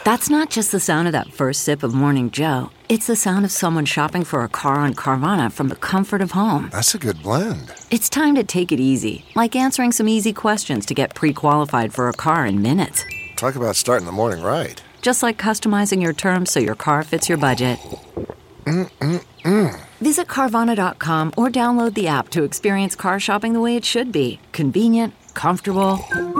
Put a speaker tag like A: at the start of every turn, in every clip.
A: That's not just the sound of that first sip of Morning Joe. It's the sound of someone shopping for a car on Carvana from the comfort of home.
B: That's a good blend.
A: It's time to take it easy, like answering some easy questions to get pre-qualified for a car in minutes.
B: Talk about starting the morning right.
A: Just like customizing your terms so your car fits your budget. Visit Carvana.com or download the app to experience car shopping the way it should be. Convenient, comfortable.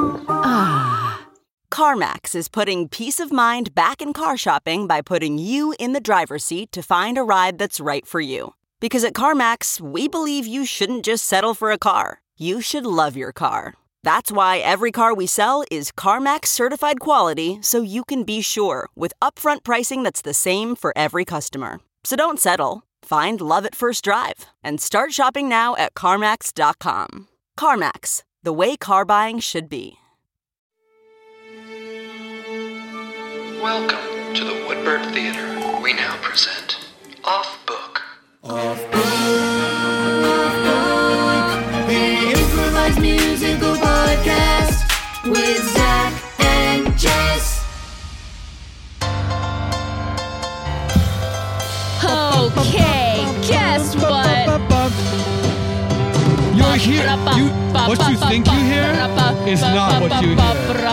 C: CarMax is putting peace of mind back in car shopping by putting you in the driver's seat to find a ride that's right for you. Because at CarMax, we believe you shouldn't just settle for a car. You should love your car. That's why every car we sell is CarMax certified quality, so you can be sure with upfront pricing that's the same for every customer. So don't settle. Find love at first drive and start shopping now at CarMax.com. CarMax, the way car buying should be.
D: Welcome to the Woodbird Theater. We now present Off Book.
E: Off Book, the improvised musical podcast with Zach and Jess.
F: Okay, guess what?
G: You're here. What you think you hear is not what you hear.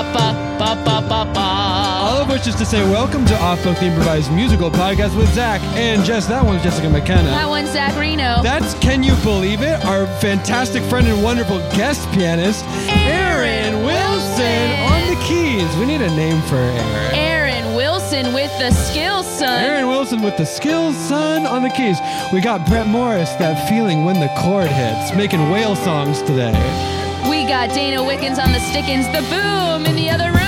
G: All of which is to say, welcome to Off Book, the improvised musical podcast with Zach and Jess. That one's Jessica McKenna.
F: That one's Zach Reno.
G: That's, can you believe it, our fantastic friend and wonderful guest pianist, Aaron Wilson on the keys. We need a name for Aaron.
F: Aaron Wilson with the skills, son.
G: Aaron Wilson with the skills, son, on the keys. We got Brett Morris, that feeling when the chord hits, making whale songs today.
F: We got Dana Wickens on the stickins, the boom in the other room.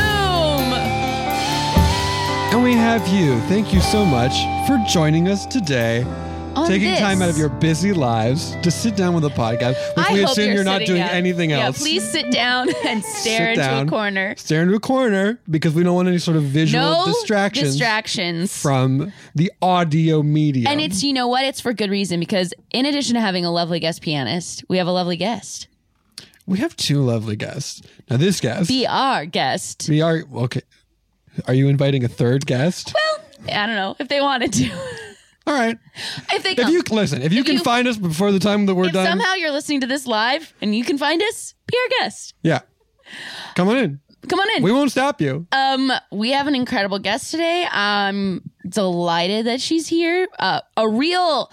G: And we have you. Thank you so much for joining us today. Taking time out of your busy lives to sit down with a podcast, which we assume you're not doing anything else.
F: Yeah, please sit down and stare into a corner.
G: Stare into a corner because we don't want any sort of visual distractions from the audio medium.
F: And it's, you know what? It's for good reason, because in addition to having a lovely guest pianist, we have a lovely guest.
G: We have two lovely guests. Now this guest.
F: Be our guest.
G: Okay. Are you inviting a third guest?
F: Well, I don't know if they wanted to.
G: All right.
F: If they come.
G: If you can find us before the time that we're done.
F: If somehow you're listening to this live and you can find us, be our guest.
G: Yeah. Come on in.
F: Come on in.
G: We won't stop you.
F: We have an incredible guest today. I'm delighted that she's here. A real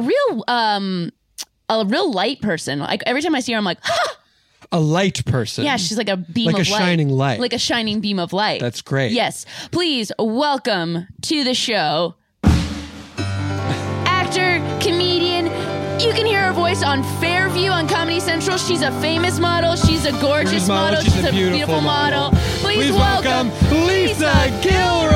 F: light person. Like every time I see her, I'm like, ha!
G: A light person.
F: Yeah, she's like a beam of light.
G: Like a shining light.
F: Like a shining beam of light.
G: That's great.
F: Yes. Please welcome to the show, actor, comedian. You can hear her voice on Fairview on Comedy Central. She's a famous model. She's a gorgeous model. She's a beautiful model. Please welcome Lisa Gilroy.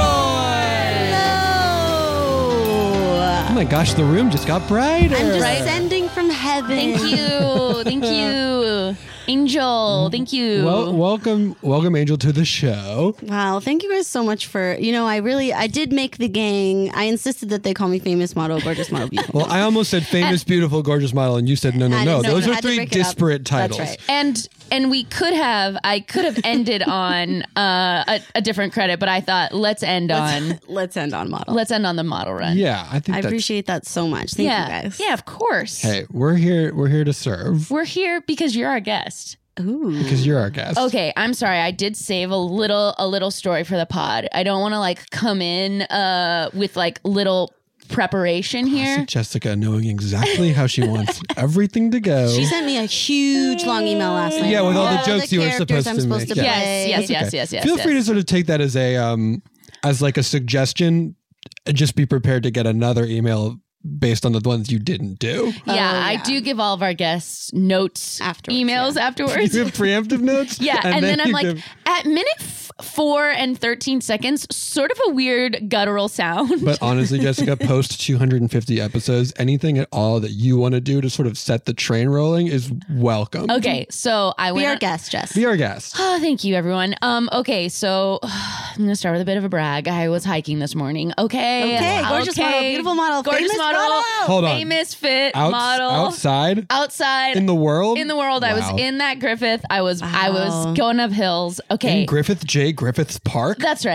G: Oh my gosh, the room just got brighter.
H: I'm descending from heaven.
F: Thank you. Thank you. Angel, thank you.
G: Well, welcome, Angel, to the show.
H: Wow, thank you guys so much for, I did make the gang. I insisted that they call me famous model, gorgeous model, beautiful.
G: Well, I almost said famous, beautiful, gorgeous model, and you said no. Those are three disparate titles.
H: That's right.
F: And I could have ended on a different credit, but I thought let's end on
H: model.
F: Let's end on the model run.
G: Yeah, I
H: appreciate that so much. Thank you guys.
F: Yeah, of course.
G: Hey, we're here to serve.
F: We're here because you're our guest.
H: Ooh.
G: Because you're our guest.
F: Okay, I'm sorry. I did save a little story for the pod. I don't want to come in with little preparation here.
G: Classic Jessica knowing exactly how she wants everything to go.
H: She sent me a huge long email last night.
G: Yeah, with all the jokes you were supposed to make.
F: Yes.
G: Feel free to sort of take that as a suggestion. Just be prepared to get another email based on the ones you didn't do.
F: Yeah, I do give all of our guests notes emails afterwards.
G: You have preemptive notes?
F: Yeah, and then I'm like, at minute 4 and 13 seconds, sort of a weird guttural sound.
G: But honestly, Jessica, post 250 episodes, anything at all that you want to do to sort of set the train rolling is welcome.
F: Okay, so I went...
H: Be our guest, Jess.
G: Be our guest.
F: Oh, thank you, everyone. Okay, so I'm going to start with a bit of a brag. I was hiking this morning. Okay,
H: gorgeous model, beautiful model,
F: gorgeous
H: famous
F: model.
G: Hold on.
F: Famous fit model.
G: Outside?
F: In
G: the world?
F: In the world.
G: Wow.
F: I was in that Griffith. I was going up hills. Okay.
G: In J. Griffith's Park?
F: That's right.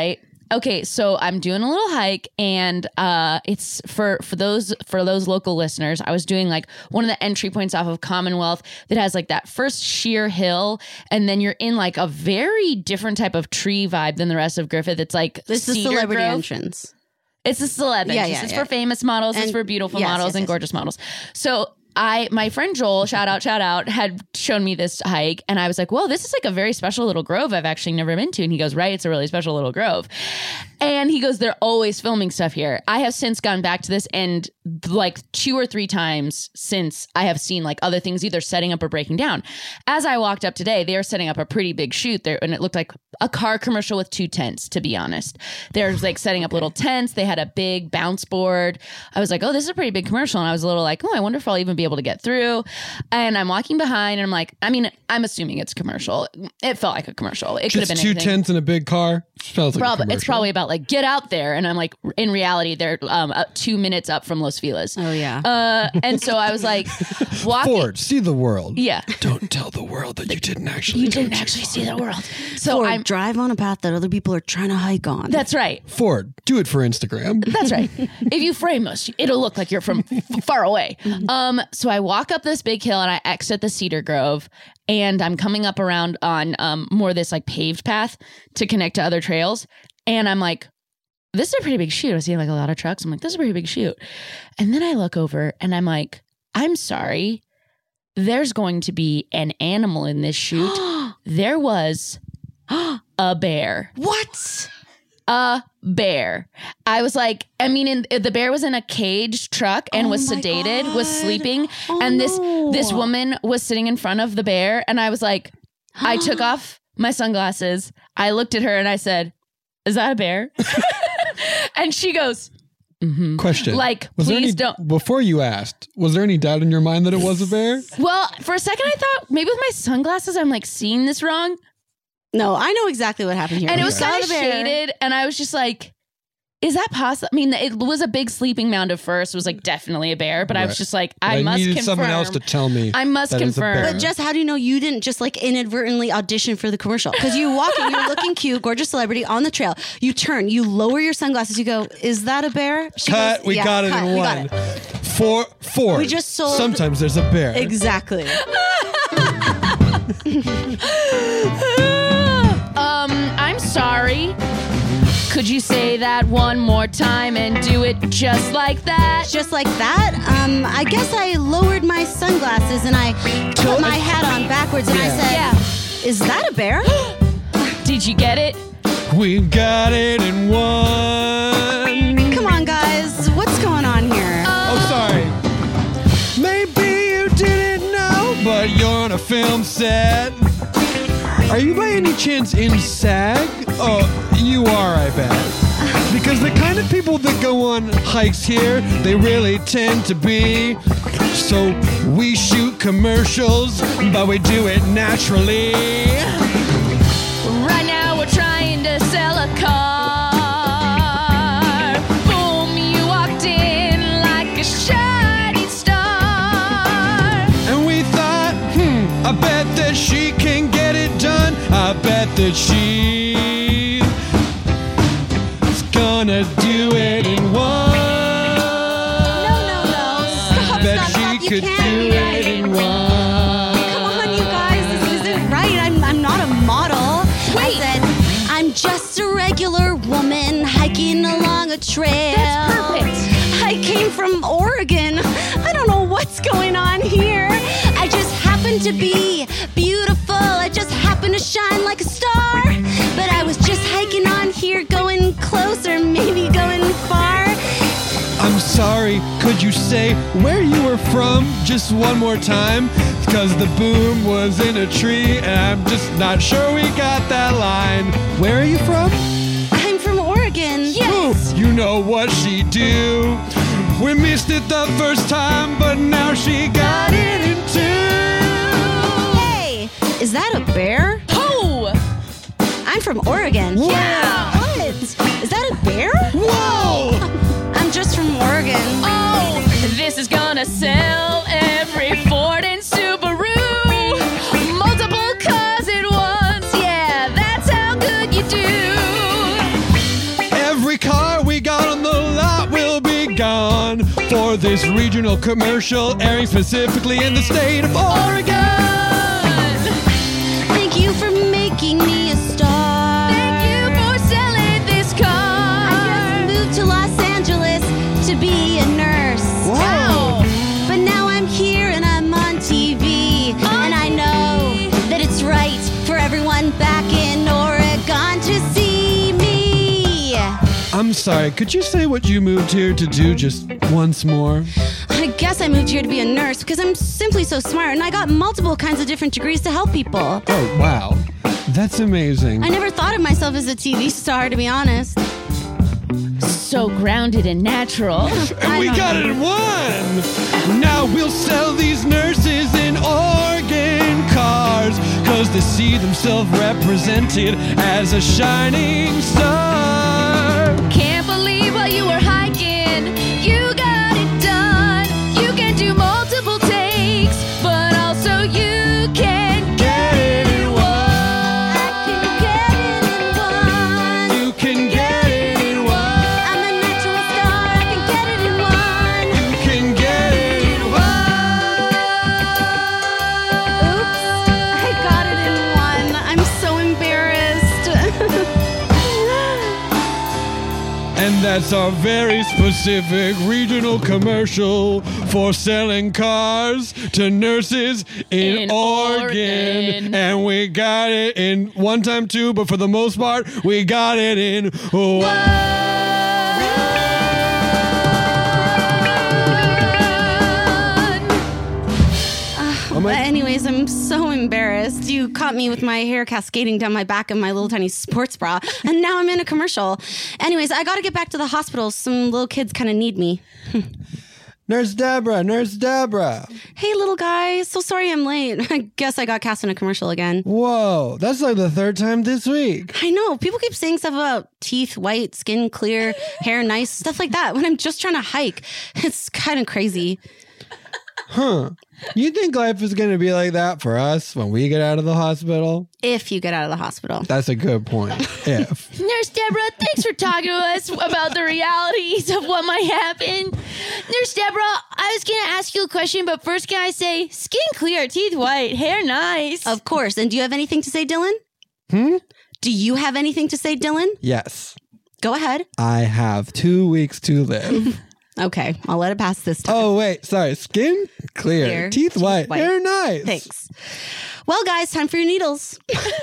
F: Okay, so I'm doing a little hike, and it's for those local listeners. I was doing like one of the entry points off of Commonwealth that has like that first sheer hill, and then you're in like a very different type of tree vibe than the rest of Griffith. It's like
H: This is the celebrity entrance.
F: It's a celeb entrance. It's for famous models. It's for beautiful models and gorgeous models. So my friend Joel, shout out, had shown me this hike, and I was like, well, this is like a very special little grove I've actually never been to. And he goes, right, it's a really special little grove. And he goes, they're always filming stuff here. I have since gone back to this, and like 2 or 3 times since I have seen like other things either setting up or breaking down. As I walked up today, they are setting up a pretty big shoot there, and it looked like a car commercial with 2 tents, to be honest. They're like setting up little tents. They had a big bounce board. I was like, oh, this is a pretty big commercial. And I was a little like, oh, I wonder if I'll even be able to get through. And I'm walking behind, and I'm like, I mean, I'm assuming it's a commercial. It felt like a commercial. It could have been
G: anything. 2 tents in a big car. Smells like a commercial.
F: It's probably about like, get out there. And I'm like, in reality, they're 2 minutes up from Los Feliz.
H: Oh, yeah.
F: And so I was like, walking.
G: Ford, see the world.
F: Yeah.
G: Don't tell the world that you didn't actually
F: see the world. So
H: Ford,
F: I'm
H: drive on a path that other people are trying to hike on.
F: That's right.
G: Ford, do it for Instagram.
F: That's right. If you frame us, it'll look like you're from far away. So I walk up this big hill, and I exit the Cedar Grove, and I'm coming up around on more this like paved path to connect to other trails. And I'm like, this is a pretty big shoot. I see like a lot of trucks. I'm like, this is a pretty big shoot. And then I look over, and I'm like, I'm sorry. There's going to be an animal in this shoot. There was a bear.
H: What?
F: A bear. I was like, I mean, the bear was in a caged truck and was sedated, was sleeping. And this woman was sitting in front of the bear. And I was like, I took off my sunglasses. I looked at her, and I said, is that a bear? And she goes, mm-hmm.
G: Question.
F: Like, please don't.
G: Before you asked, was there any doubt in your mind that it was a bear?
F: Well, for a second I thought maybe with my sunglasses I'm like seeing this wrong.
H: No, I know exactly what happened here.
F: And it was kind of shaded, and I was just like, is that possible? I mean, it was a big sleeping mound at first. It was like definitely a bear, but I was just like, I must
G: needed
F: confirm.
G: someone else to tell me.
F: I must confirm.
H: But Jess, how do you know you didn't just like inadvertently audition for the commercial? Because you walk in, you're looking cute, gorgeous celebrity on the trail. You turn, you lower your sunglasses, you go, is that a bear? She
G: cut,
H: goes,
G: we got it in one. Four.
H: We just sold.
G: Sometimes there's a bear.
H: Exactly.
F: I'm sorry. Could you say that one more time and do it just like that?
H: Just like that? I guess I lowered my sunglasses and I put my hat on backwards and I said, is that a bear?
F: Did you get it?
G: We got it in one.
H: Come on, guys. What's going on here?
G: Oh, sorry. Maybe you didn't know, but you're on a film set. Are you by any chance in SAG? Oh, you are, I bet. Because the kind of people that go on hikes here, they really tend to be. So we shoot commercials, but we do it naturally.
F: Right now we're trying to sell a car. Boom, you walked in like a shining star.
G: And we thought, I bet that she can get it done. I bet that she's gonna do it in one.
H: No. Stop.
G: She could do it in one.
H: Come on, you guys. This isn't right. I'm not a model.
F: Wait.
H: I said, I'm just a regular woman hiking along a trail.
F: That's perfect.
H: I came from Oregon. I don't know what's going on here. I just happen to be beautiful. I just happen to shine like a star. But I was just hiking on here, going closer, maybe going far.
G: I'm sorry, could you say where you were from just one more time? Because the boom was in a tree and I'm just not sure we got that line. Where are you from?
H: I'm from Oregon.
F: Yes.
G: Ooh, you know what she do. We missed it the first time, but now she got it in two.
H: Hey, is that a bear?
F: Oh!
H: I'm from Oregon.
G: Whoa.
H: Yeah. What? Is that a bear?
G: Whoa!
H: I'm just from Oregon.
F: Oh, this is gonna sell every Ford and Subaru. Multiple cars at once, yeah, that's how good you do.
G: Every car we got on the lot will be gone for this regional commercial airing specifically in the state of Oregon.
H: Thank you for making me a star.
F: Thank you for selling this car.
H: I just moved to Los Angeles to be a nurse.
F: Wow.
H: But now I'm here and I'm on TV. And I know that it's right for everyone back in Oregon to see me.
G: I'm sorry, could you say what you moved here to do just once more?
H: I guess I moved here to be a nurse because I'm simply so smart and I got multiple kinds of different degrees to help people.
G: Oh, wow. That's amazing.
H: I never thought of myself as a TV star, to be honest.
F: So grounded and natural.
G: And we got it in one! Now we'll sell these nurses in Oregon cars, cause they see themselves represented as a shining star.
F: Can't believe while you were hiking, you got it done. You can do multiple takes, but also you can get it in one.
H: I can get it in one.
G: You can get it in one.
H: I'm a natural star. I can get it in one.
G: You can get it in
H: Oops, I got it in one. I'm so embarrassed.
G: And that's our very specific regional commercial for selling cars to nurses in Oregon. And we got it in one time too, but for the most part, we got it in one.
H: But anyways, I'm so embarrassed. You caught me with my hair cascading down my back and my little tiny sports bra, and now I'm in a commercial. Anyways, I gotta get back to the hospital. Some little kids kind of need me.
G: Nurse Deborah, Nurse Deborah.
H: Hey, little guy. So sorry I'm late. I guess I got cast in a commercial again.
G: Whoa, that's like the third time this week.
H: I know. People keep saying stuff about teeth white, skin clear, hair nice, stuff like that when I'm just trying to hike. It's kind of crazy.
G: Huh. You think life is going to be like that for us when we get out of the hospital?
H: If you get out of the hospital.
G: That's a good point. If.
F: Nurse Deborah, thanks for talking to us about the realities of what might happen. Nurse Deborah, I was going to ask you a question, but first can I say, skin clear, teeth white, hair nice.
H: Of course. And do you have anything to say, Dylan? Do you have anything to say, Dylan?
G: Yes.
H: Go ahead.
G: I have 2 weeks to live.
H: Okay, I'll let it pass this time.
G: Oh, wait. Sorry. Skin clear. Teeth white. Hair nice.
H: Thanks. Well, guys, time for your needles.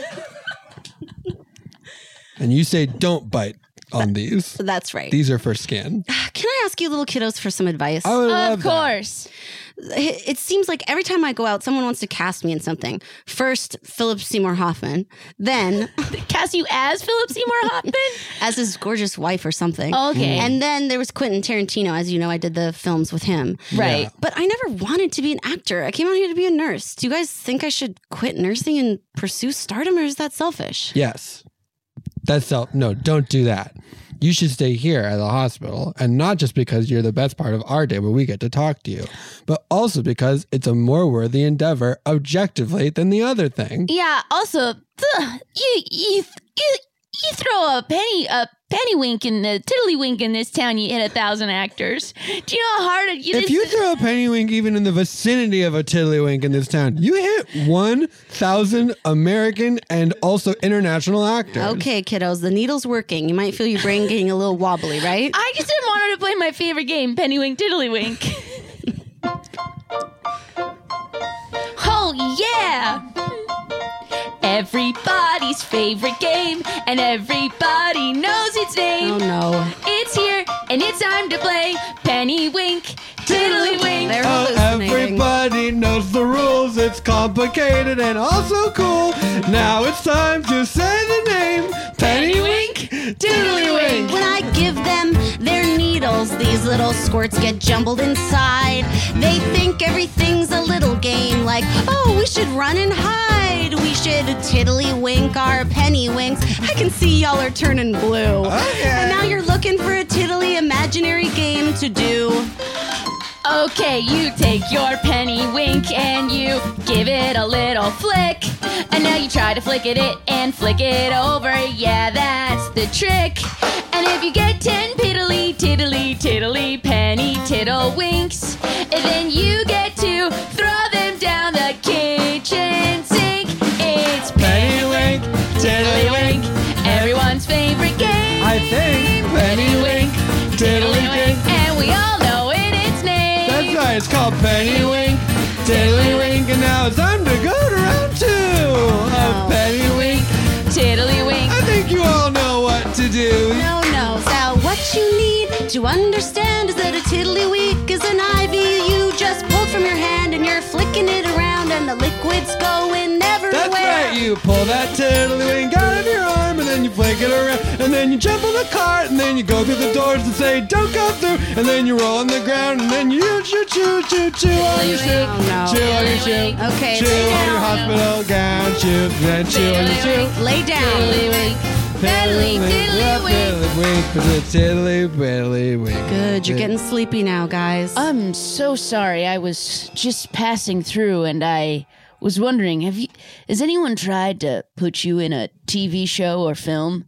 G: And you say don't bite on these.
H: That's right.
G: These are for skin.
H: Can I ask you little kiddos for some advice?
G: I would love
F: Of course.
H: It seems like every time I go out, someone wants to cast me in something. First, Philip Seymour Hoffman. Then...
F: Cast you as Philip Seymour Hoffman?
H: As his gorgeous wife or something.
F: Okay.
H: And then there was Quentin Tarantino. As you know, I did the films with him.
F: Right.
G: Yeah.
H: But I never wanted to be an actor. I came out here to be a nurse. Do you guys think I should quit nursing and pursue stardom, or is that selfish?
G: Yes. No, don't do that. You should stay here at the hospital, and not just because you're the best part of our day where we get to talk to you, but also because it's a more worthy endeavor objectively than the other thing.
F: Yeah, also, you throw a pennywink and a tiddlywink in this town, you hit 1,000 actors. Do you know how hard it is?
G: If you throw a pennywink even in the vicinity of a tiddlywink in this town, you hit 1,000 American and also international actors.
H: Okay, kiddos, the needle's working. You might feel your brain getting a little wobbly, right?
F: I just didn't want her to play my favorite game, Pennywink Tiddlywink. Oh, yeah! Everybody's favorite game, and everybody knows its name.
H: Oh, no.
F: It's here, and it's time to play Pennywink Tiddlywink.
H: They're
G: Oh,
H: hallucinating.
G: everybody knows the rules. It's complicated and also cool. Now it's time to say the name. Pennywink Tiddlywink.
H: When I give them their needles, these little squirts get jumbled inside. They think everything's a little game, like, oh, we should run and hide. We should tiddlywink our pennywinks. I can see y'all are turning blue.
G: Okay.
H: And now you're looking for a tiddly imaginary game to do.
F: Okay, you take your Pennywink and you give it a little flick. And now you try to flick it and flick it over. Yeah, that's the trick. And if if you get 10 piddly, tiddly, tiddly, penny tiddle winks, and then you get to throw them down the kitchen sink. It's Pennywink, Tiddlywink, everyone's favorite game.
G: I think Pennywink, Tiddlywink,
F: and we all know its name.
G: That's right, it's called Pennywink, Tiddlywink, and now it's time to go to round 2 of Pennywink,
F: Tiddlywink.
G: I think you all know what to do.
H: No, Sal, what you need to understand is that a tiddlywink is an ivy you just pulled from your hand and you're flicking it around and the liquid's going everywhere.
G: That's right, you pull that tiddlywink out of your arm and then you flick it around and then you jump on the cart and then you go through the doors and say don't go through and then you roll on the ground and then you chew on your shoe, chew on your shoe,
H: Okay,
G: chew
H: lay
G: on your
H: down.
G: hospital gown, chew, then chew on your shoe.
H: Lay down.
G: Tiddlywink.
H: Good, you're getting sleepy now, guys.
F: I'm so sorry. I was just passing through and I was wondering, has anyone tried to put you in a TV show or film?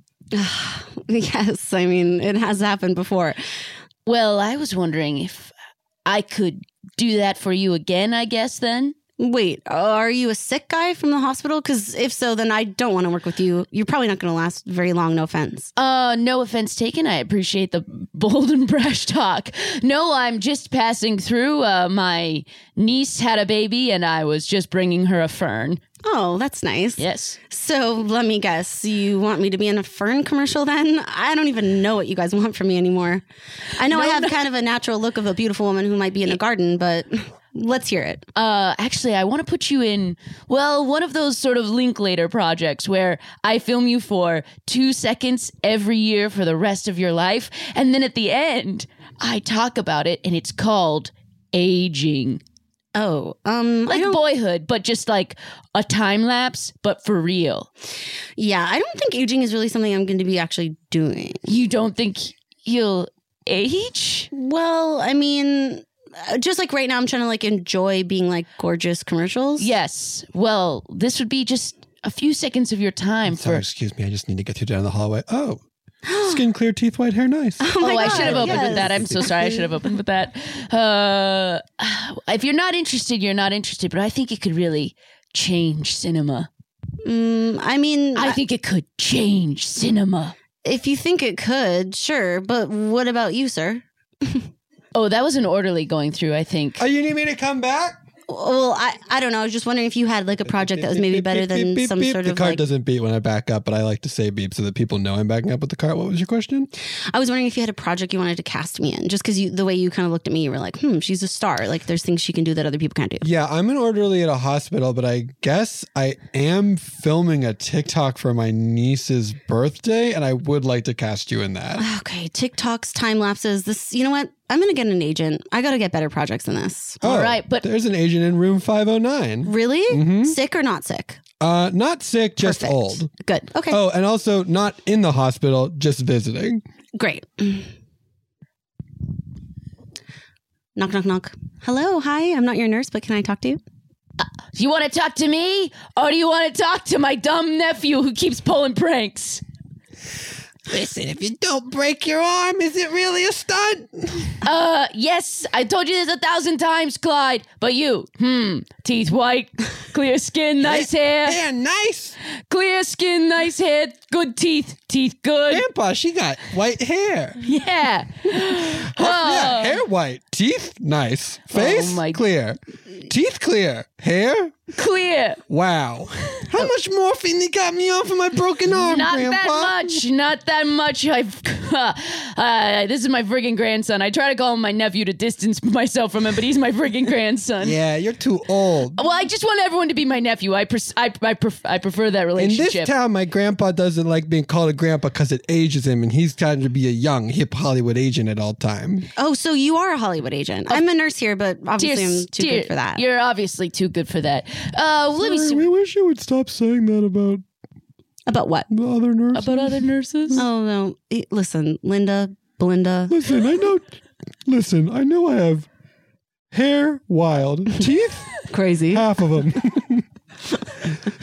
H: Yes, I mean, it has happened before.
F: Well, I was wondering if I could do that for you again, I guess, then?
H: Wait, are you a sick guy from the hospital? Because if so, then I don't want to work with you. You're probably not going to last very long, no offense.
F: No offense taken. I appreciate the bold and brash talk. No, I'm just passing through. My niece had a baby and I was just bringing her a fern.
H: Oh, that's nice.
F: Yes.
H: So let me guess, you want me to be in a fern commercial then? I don't even know what you guys want from me anymore. I know I have kind of a natural look of a beautiful woman who might be in a garden, but let's hear it.
F: Actually, I want to put you in, well, one of those sort of Linklater projects where I film you for 2 seconds every year for the rest of your life. And then at the end, I talk about it and it's called aging.
H: Oh,
F: Like Boyhood, but just like a time lapse, but for real.
H: Yeah, I don't think aging is really something I'm going to be actually doing.
F: You don't think you'll age?
H: Well, I mean, just like right now, I'm trying to like enjoy being like gorgeous commercials.
F: Yes. Well, this would be just a few seconds of your time
G: Sorry,
F: for...
G: excuse me, I just need to get you down the hallway. Oh, skin clear, teeth white, hair nice.
H: Oh, my
F: I
H: God,
F: should have opened with
H: yes.
F: that. I'm so sorry. I should have opened with that. If you're not interested, you're not interested. But I think it could really change cinema.
H: I mean,
F: I think it could change cinema.
H: if you think it could, sure. But what about you, sir?
F: Oh, that was an orderly going through, I think.
G: Oh, you need me to come back?
H: Well, I don't know. I was just wondering if you had like a project that was maybe better than
G: Beep,
H: some
G: beep.
H: sort
G: The
H: of
G: cart
H: like...
G: doesn't beep when I back up, but I like to say beep so that people know I'm backing up with the cart. What was your question?
H: I was wondering if you had a project you wanted to cast me in, just because the way you kind of looked at me, you were like, she's a star. Like there's things she can do that other people can't do.
G: Yeah, I'm an orderly at a hospital, but I guess I am filming a TikTok for my niece's birthday, and I would like to cast you in that.
H: Okay, TikToks, time lapses. This, you know what? I'm going to get an agent. I got to get better projects than this.
F: All right, but...
G: There's an agent in room 509.
H: Really? Sick or not sick?
G: Not sick, just
H: Perfect.
G: old.
H: Good. Okay.
G: Oh, and also not in the hospital, just visiting.
H: Great. Knock, knock, knock. Hello. Hi. I'm not your nurse, but can I talk to you?
F: Do you want to talk to me? Or do you want to talk to my dumb nephew who keeps pulling pranks?
G: Listen, if you don't break your arm, is it really a stunt?
F: Yes, I told you this 1,000 times, Clyde. But you, teeth white, clear skin, nice hair.
G: Yeah, nice.
F: Clear skin, nice hair, good teeth, teeth good.
G: Grandpa, she got white hair.
F: Yeah.
G: Yeah, hair white. Teeth, nice. Face, clear. Teeth, clear. Hair,
F: clear.
G: Wow. How much morphine you got me on for my broken arm,
F: Not
G: Grandpa?
F: that much. Not that much. This is my friggin' grandson. I try to call him my nephew to distance myself from him, but he's my friggin' grandson.
G: Yeah, you're too old.
F: Well, I just want everyone to be my nephew. I prefer that
G: In
F: relationship.
G: this town, my grandpa doesn't like being called a grandpa because it ages him, and he's trying to be a young, hip Hollywood agent at all time.
H: Oh, so you are a Hollywood agent. I'm a nurse here, but obviously I'm too good for that.
F: You're obviously too good for that. Let me see.
G: We wish you would stop saying that about
H: what?
G: the other nurses.
F: About other nurses?
H: Oh, no. Listen, Linda, Belinda.
G: Listen, I know I have hair wild, teeth
H: crazy.
G: half of them.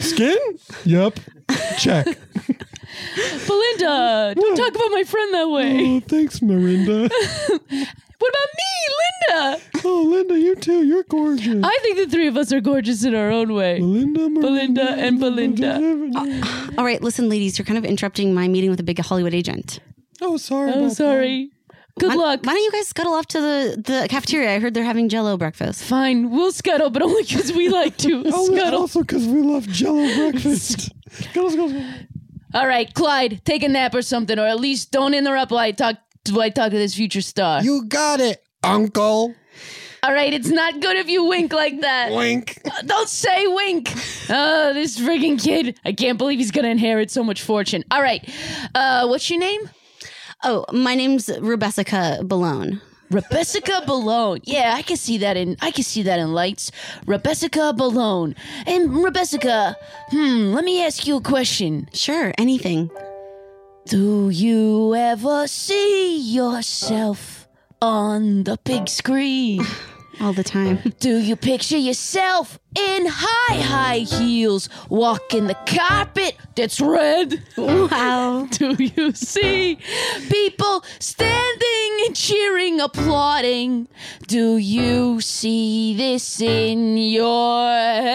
G: Skin? Yup. Check.
F: Belinda, don't talk about my friend that way.
G: Oh, thanks, Miranda.
F: What about me, Linda?
G: Oh, Linda, you too. You're gorgeous.
F: I think the three of us are gorgeous in our own way.
G: Belinda,
F: and Belinda.
H: All right, listen, ladies, you're kind of interrupting my meeting with a big Hollywood agent.
G: Oh, sorry.
F: Oh, sorry. Good luck.
H: Why don't you guys scuttle off to the cafeteria? I heard they're having Jell-O breakfast.
F: Fine, we'll scuttle, but only because we like to scuttle.
G: Also because we love Jell-O breakfast. Scuttle.
F: All right, Clyde, take a nap or something, or at least don't interrupt while I talk to this future star.
G: You got it, Uncle.
F: All right, it's not good if you wink like that.
G: Wink.
F: Don't say wink. Oh, this friggin' kid. I can't believe he's gonna inherit so much fortune. All right, what's your name?
H: Oh, my name's Rebecca Ballone.
F: Rebecca Ballone. Yeah, I can see that in lights. Rebecca Ballone. And Rebecca, let me ask you a question.
H: Sure, anything.
F: Do you ever see yourself on the big screen?
H: All the time.
F: Do you picture yourself in high heels walking the carpet that's red?
H: Wow.
F: Do you see people standing and cheering, applauding? Do you see this in your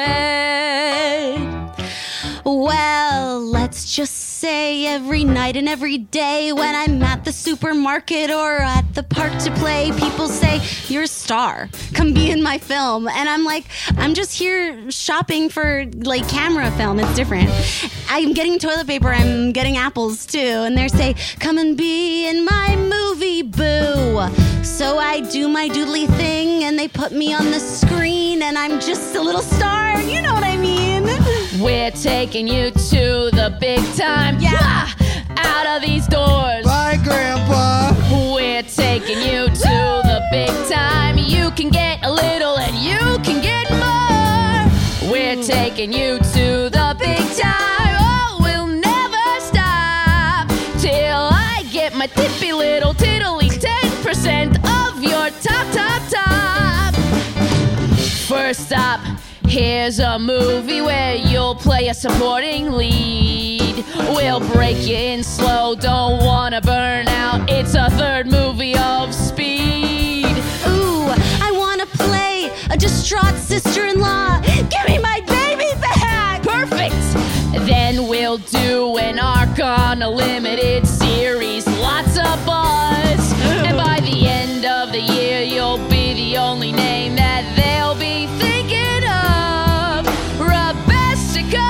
F: head?
H: Well, let's just say every night and every day when I'm at the supermarket or at the park to play, people say, you're a star. Come be in my film. And I'm like, I'm just here shopping for like camera film. It's different. I'm getting toilet paper. I'm getting apples too. And they say, come and be in my movie, boo. So I do my doodly thing and they put me on the screen and I'm just a little star. You know what I mean?
F: We're taking you to the big time.
H: Yeah.
F: Out of these doors.
G: Bye, Grandpa.
F: We're taking you to the big time. You can get a little and you can get more. We're taking you to the big time. Oh, we'll never stop till I get my tippy little tiddly 10% of your top. First stop. Here's a movie where you'll play a supporting lead. We'll break you in slow, don't wanna burn out. It's a third movie of Speed.
H: Ooh, I wanna play a distraught sister-in-law. Give me my baby back!
F: Perfect! Then we'll do an arc on a limited series. Lots of buzz. And by the end of the year, you'll be the only name that they'll be thinking of. Rebecca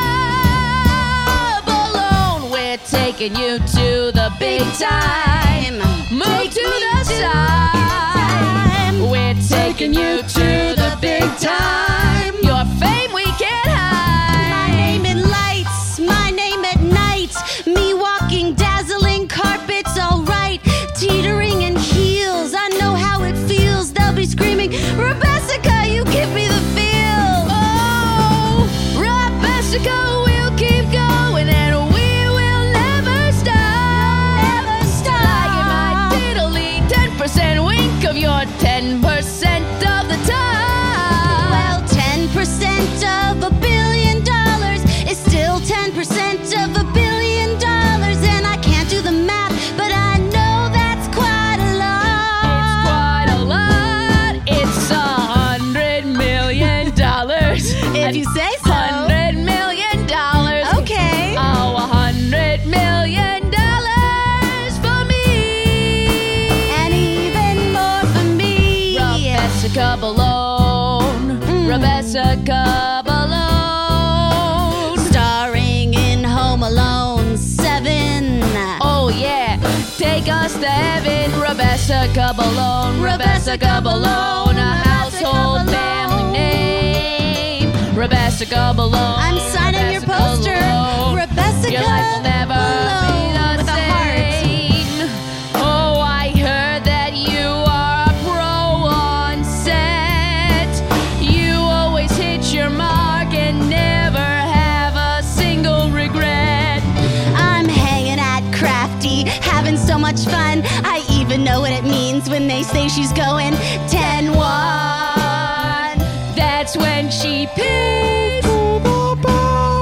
F: Ballone. We're taking you to the big time. Move to the side. We're taking you to the big time. Your fame we can't hide.
H: My name in lights, my name at night. Me walking dazzling carpets, alright. Teetering in heels, I know how it feels. They'll be screaming, Rebecca, you give me the feel.
F: Oh, Rebecca, we'll keep going and we will never stop.
H: Never stop.
F: Till I get my diddly 10% wink of your 10% of the time.
H: Well, 10% of $1 billion is still 10% of $1 billion. And I can't do the math, but I know that's quite a lot.
F: It's $100 million.
H: If you say so.
F: $100 million.
H: Okay.
F: Oh, $100 million for me.
H: And even more for me.
F: Rebecca Ballone. Rebecca Ballone.
H: Starring in Home Alone 7.
F: Oh yeah, take us to heaven. Rebecca Ballone. Rebecca Ballone. A household family name. Rebecca Ballone.
H: I'm signing your poster. Rebecca
F: Your life will never be
H: Ballone
F: the
H: with a heart.
F: same. Oh, I heard that you are a pro on set. You always hit your mark and never have a single regret.
H: I'm hanging at Crafty, having so much fun. I even know what it means when they say she's going 10-1.
F: That's when she pees.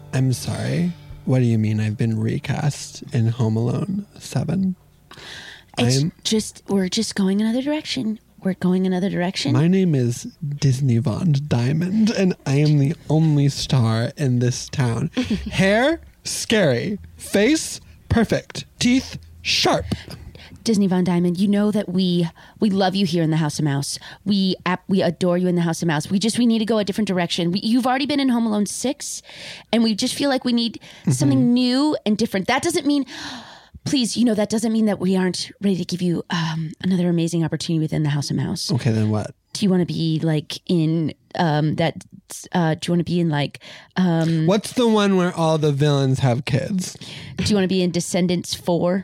G: I'm sorry. What do you mean I've been recast in Home Alone 7?
F: We're just going another direction. We're going another direction.
G: My name is Disney Von Diamond, and I am the only star in this town. Hair, scary. Face, perfect. Teeth, sharp.
F: Disney Von Diamond, you know that we love you here in the House of Mouse. We adore you in the House of Mouse. We need to go a different direction. You've already been in Home Alone 6, and we just feel like we need something new and different. That doesn't mean... Please, that doesn't mean that we aren't ready to give you another amazing opportunity within the House of Mouse.
G: Okay, then what?
F: Do you want to be like in that? Do you want to be in like?
G: What's the one where all the villains have kids?
F: Do you want to be in Descendants 4?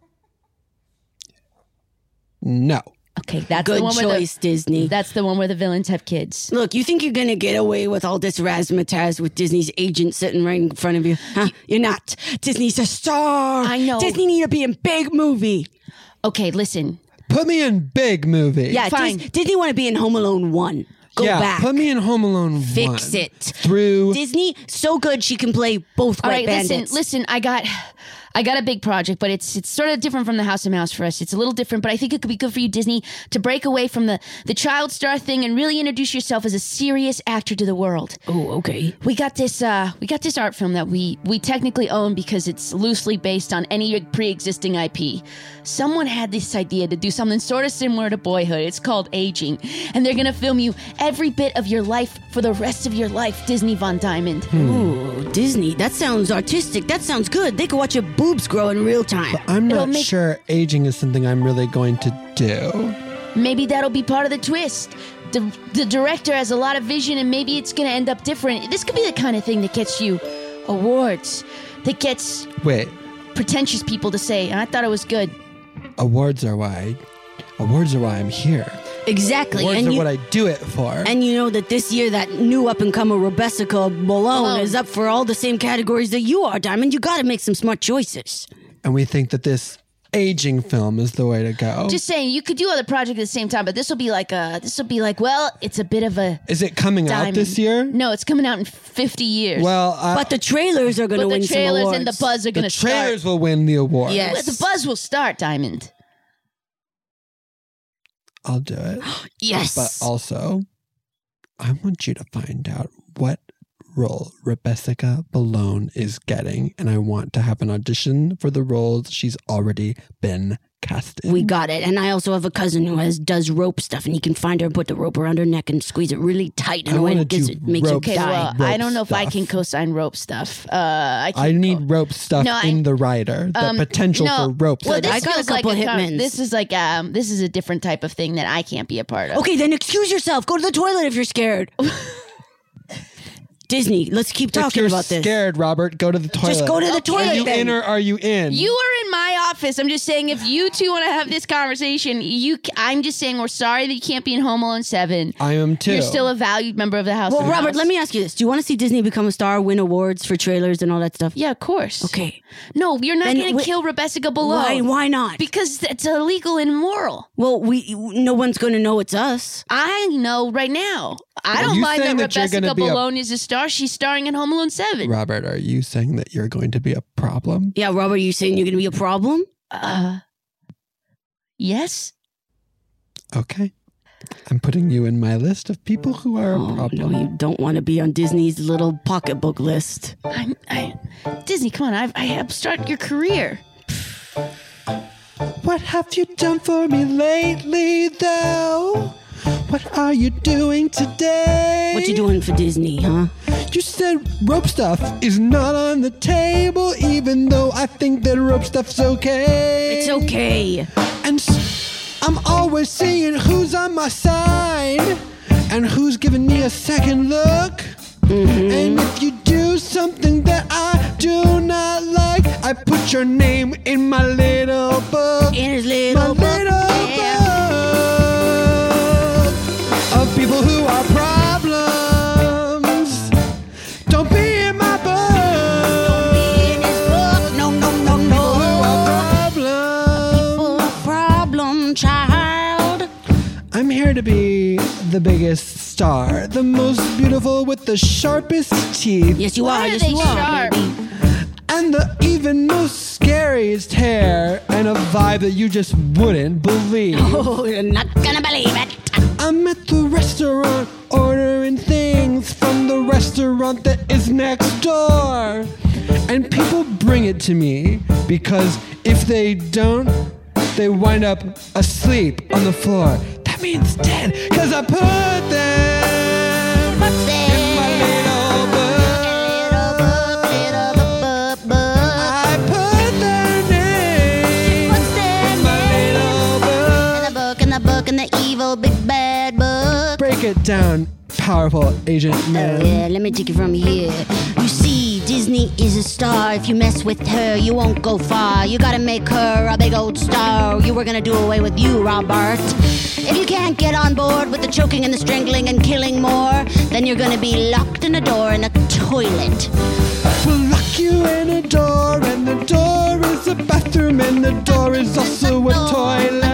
G: No.
F: Okay, that's
H: Good
F: the one
H: choice, Disney.
F: That's the one where the villains have kids.
H: Look, you think you're going to get away with all this razzmatazz with Disney's agent sitting right in front of you? Huh? You're not. Disney's a star.
F: I know.
H: Disney need to be in big movie.
F: Okay, listen.
G: Put me in big movie.
H: Yeah,
F: Fine.
H: Disney want to be in Home Alone 1. Go back.
G: Put me in Home Alone 1.
H: Fix it.
G: Through...
H: Disney, so good she can play both
F: All
H: Wet
F: right,
H: Bandits.
F: listen. I got a big project, but it's sort of different from the House of Mouse for us. It's a little different, but I think it could be good for you, Disney, to break away from the child star thing and really introduce yourself as a serious actor to the world.
H: Oh, okay.
F: We got this art film that we technically own because it's loosely based on any pre-existing IP. Someone had this idea to do something sort of similar to Boyhood. It's called Aging, and they're gonna film you every bit of your life for the rest of your life, Disney Von Diamond.
H: Ooh, Disney, that sounds artistic. That sounds good. They could watch your boobs grow in real time.
G: But I'm not sure aging is something I'm really going to do.
F: Maybe that'll be part of the twist. The director has a lot of vision, and maybe it's going to end up different. This could be the kind of thing that gets you awards, that gets pretentious people to say, and I thought it was good.
G: Awards are why I'm here.
H: Exactly.
G: Awards are what I do it for.
H: And you know that this year that new up-and-comer Rebecca Malone is up for all the same categories that you are, Diamond. You got to make some smart choices.
G: And we think that this aging film is the way to go.
F: Just saying, you could do other projects at the same time, but this will be like, well, it's a bit of a...
G: Is it coming out this year?
F: No, it's coming out in 50 years.
G: Well,
H: but the trailers are going to win some awards.
F: The trailers and the buzz are going to start.
G: The trailers will win the award.
H: Yes.
F: The buzz will start, Diamond.
G: I'll do it.
H: Yes.
G: But also, I want you to find out what role Rebecca Malone is getting, and I want to have an audition for the roles she's already been cast in.
H: We got it. And I also have a cousin who does rope stuff, and he can find her and put the rope around her neck and squeeze it really tight in a way that makes her die.
F: Well, I don't know if I can co-sign rope stuff.
G: I need rope stuff in the writer. The potential for rope stuff.
F: Well,
H: I got a couple hitmans.
F: This is a different type of thing that I can't be a part of.
H: Okay, then excuse yourself. Go to the toilet if you're scared. Disney, let's keep talking about this.
G: If you're scared, Robert, go to the toilet.
H: Just go to the toilet.
G: Are you in or are you in?
F: You are in my office. I'm just saying, if you two want to have this conversation, I'm just saying we're sorry that you can't be in Home Alone 7.
G: I am too.
F: You're still a valued member of the House.
H: Well, Robert, let me ask you this. Do you want to see Disney become a star, win awards for trailers and all that stuff?
F: Yeah, of course.
H: Okay.
F: No, you're not going to kill Rebecca Malone.
H: Why not?
F: Because it's illegal and immoral.
H: Well, no one's going to know it's us.
F: I know right now. I don't mind that Rebecca Malone is a star. She's starring in Home Alone 7.
G: Robert, are you saying that you're going to be a problem?
H: Yeah, Robert, are you saying you're going to be a problem?
F: Yes.
G: Okay. I'm putting you in my list of people who are a problem.
H: No, you don't want to be on Disney's little pocketbook list.
F: Disney, come on. I helped start your career.
G: What have you done for me lately, though? What are you doing today?
H: What you doing for Disney, huh?
G: You said rope stuff is not on the table, even though I think that rope stuff's okay.
H: It's okay.
G: And I'm always seeing who's on my side and who's giving me a second look. Mm-hmm. And if you do something that I do not like, I put your name in my little book.
H: In his little book.
G: Of people who are problems. Don't be in my book.
H: Don't be in his book. No.
G: People who are problems.
H: People are problem child.
G: I'm here to be the biggest star, the most beautiful with the sharpest teeth.
H: Yes, you are.
F: Why are
H: Yes,
F: they
H: you are,
F: sharp?
H: baby.
G: And the even most scariest hair, and a vibe that you just wouldn't believe.
H: Oh, you're not gonna believe it.
G: I'm at the restaurant ordering things from the restaurant that is next door. And people bring it to me because if they don't, they wind up asleep on the floor. That means dead, cause I put them in my little book. I put their names in my little book.
H: In the evil big bad book.
G: Break it down, powerful agent
H: Oh
G: man.
H: yeah, let me take it from here. You see, Disney is a star. If you mess with her, you won't go far. You gotta make her a big old star. You were gonna do away with you, Robert. If you can't get on board with the choking and the strangling and killing more, then you're gonna be locked in a door in a toilet.
G: We'll lock you in a door, and the door is a bathroom, and the door is also a toilet.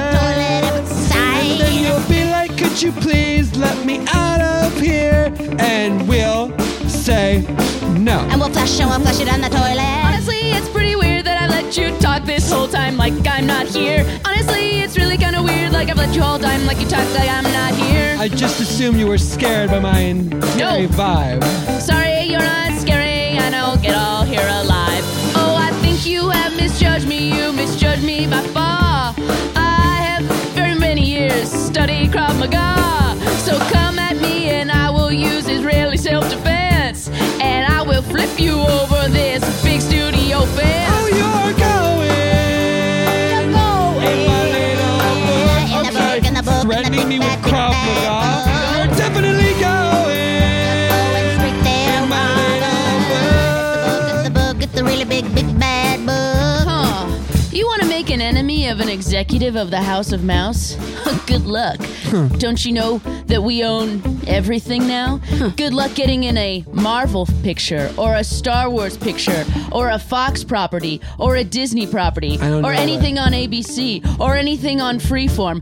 G: And then you'll be like, could you please let me out of here? And we'll say no.
H: And we'll flush it down the toilet.
F: Honestly, it's pretty weird that I've let you talk this whole time like I'm not here. Honestly, it's really kind of weird like I've let you all time like you talk like I'm not here.
G: I just assumed you were scared by my scary vibe.
F: Sorry, you're not scary. I don't get all here alive. Oh, I think you have misjudged me. You misjudged me by far. I have very many years studied Krav Maga. So come at me and I will use Israeli self-defense. And I will flip you over this big studio fence.
G: Oh, you're going in my little book.
H: In the book, in the book, in the
G: Threatening
H: big
G: me with
H: bad, big
G: Krav
H: bad
G: Maga.
H: book.
G: You're definitely going
H: Straight there,
G: in my little book.
H: It's the book, it's the really big bad book.
F: Huh. You want to make an enemy of an executive of the House of Mouse? Good luck. Don't you know that we own everything now? Good luck getting in a Marvel picture, or a Star Wars picture, or a Fox property, or a Disney property,
G: I don't
F: or
G: know
F: anything on ABC, or anything on Freeform.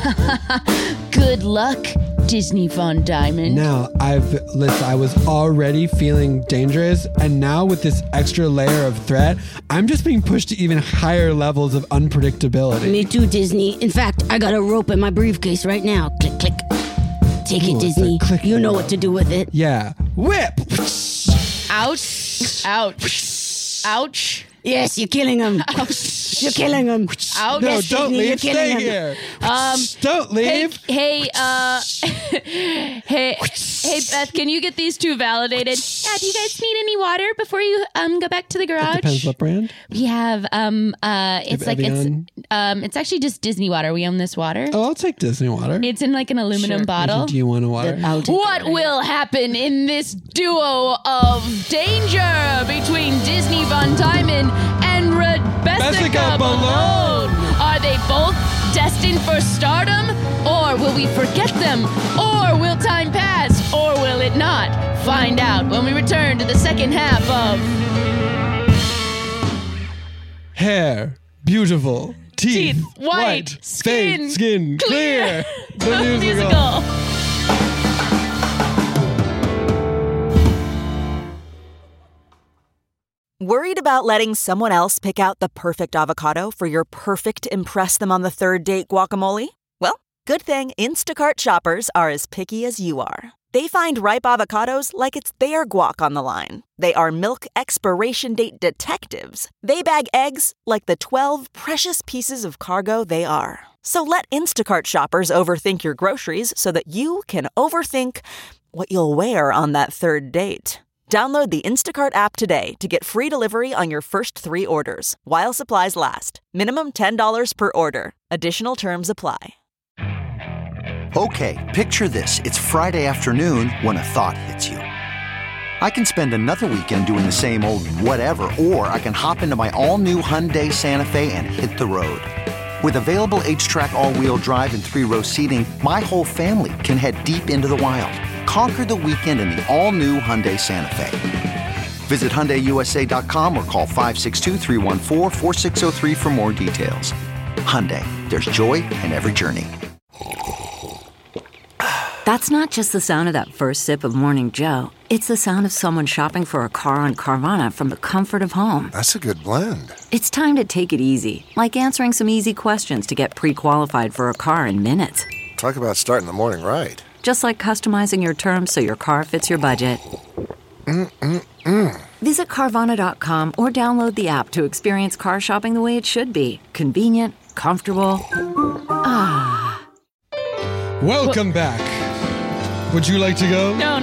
F: Good luck, Disney Von Diamond.
G: Now, I was already feeling dangerous, and now with this extra layer of threat, I'm just being pushed to even higher levels of unpredictability.
H: Me too, Disney. In fact, I got a rope in my briefcase right now. Click, click. Take
G: Ooh,
H: it,
G: it's a
H: Disney.
G: click
H: You know
G: rope.
H: what to do with it.
G: Yeah. Whip!
F: Ouch. Ouch. Ouch.
H: Yes, you're killing him. You're killing him.
F: Ouch.
G: No,
H: Yes,
G: don't
H: Disney,
G: leave.
H: you're killing
G: Stay
H: him.
G: here. Don't
F: Hey,
G: leave.
F: hey, Beth, can you get these two validated? Yeah, do you guys need any water before you go back to the garage?
G: Depends what brand.
F: We have it's actually just Disney water. We own this water.
G: Oh, I'll take Disney water.
F: It's in like an aluminum bottle.
G: Do you want a water?
H: I'll take
F: What will happen in this duo of danger between Disney Von Diamond and Rebecca Balone? Are they both destined for stardom? Or will we forget them? Or will time pass? Or will it not? Find out when we return to the second half of
G: Hair, beautiful. Teeth,
F: white, skin,
G: face, skin, clear. The
F: musical.
C: Worried about letting someone else pick out the perfect avocado for your perfect impress them on the third date guacamole? Well, good thing Instacart shoppers are as picky as you are. They find ripe avocados like it's their guac on the line. They are milk expiration date detectives. They bag eggs like the 12 precious pieces of cargo they are. So let Instacart shoppers overthink your groceries so that you can overthink what you'll wear on that third date. Download the Instacart app today to get free delivery on your first 3 orders, while supplies last. Minimum $10 per order. Additional terms apply.
I: Okay, picture this. It's Friday afternoon when a thought hits you. I can spend another weekend doing the same old whatever, or I can hop into my all-new Hyundai Santa Fe and hit the road. With available H-Track all-wheel drive and 3-row seating, my whole family can head deep into the wild. Conquer the weekend in the all-new Hyundai Santa Fe. Visit HyundaiUSA.com or call 562-314-4603 for more details. Hyundai, there's joy in every journey.
A: That's not just the sound of that first sip of Morning Joe. It's the sound of someone shopping for a car on Carvana from the comfort of home.
B: That's a good blend.
A: It's time to take it easy, like answering some easy questions to get pre-qualified for a car in minutes.
B: Talk about starting the morning right.
A: Just like customizing your terms so your car fits your budget. Visit Carvana.com or download the app to experience car shopping the way it should be. Convenient, comfortable.
G: Welcome back. Would you like to go?
F: No.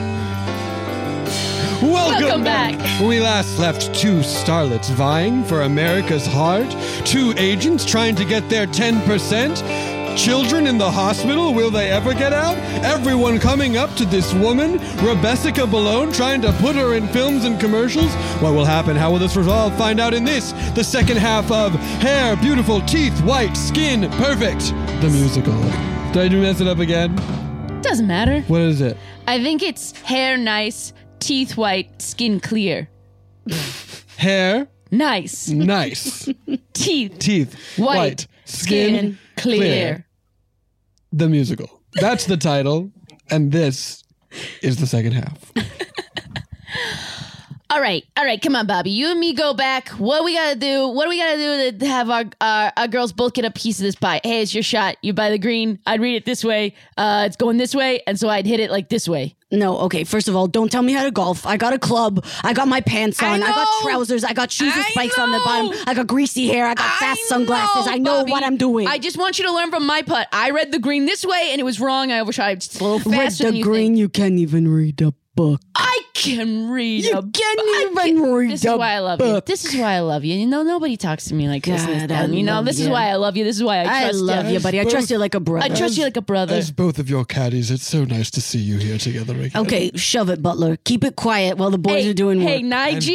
G: Welcome back. When we last left two starlets vying for America's heart, two agents trying to get their 10%, children in the hospital, will they ever get out? Everyone coming up to this woman, Rebecca Balone, trying to put her in films and commercials. What will happen? How will this resolve? Find out in this, the second half of Hair, Beautiful, Teeth, White, Skin, Perfect, the musical. Did I mess it up again?
F: Doesn't matter.
G: What is it?
F: I think it's hair nice, teeth white, skin clear.
G: Hair
F: nice.
G: Teeth white, skin clear. The musical. That's the title, and this is the second half.
F: All right, come on, Bobby. You and me go back. What do we gotta do to have our girls both get a piece of this pie? Hey, it's your shot. You buy the green. I'd read it this way. It's going this way, and so I'd hit it like this way.
H: No, okay, first of all, don't tell me how to golf. I got a club. I got my pants on. I got trousers. I got shoes with spikes on the bottom. I got greasy hair. I got fast sunglasses. I know
F: Bobby,
H: what I'm doing.
F: I just want you to learn from my putt. I read the green this way, and it was wrong. I overshot it a little faster than you
H: green,
F: think.
H: you can't even read a book.
F: I can read a book.
H: You can't even read
F: This is why I love you. This is why I love you. You know, nobody talks to me like this. You know, this is why I love you. This is why I trust you.
H: I love you, buddy. I trust you like a brother.
F: I trust you like a brother.
G: As both of your caddies, it's so nice to see you here together again.
H: Okay, shove it, Butler. Keep it quiet while the boys are doing work.
F: Hey,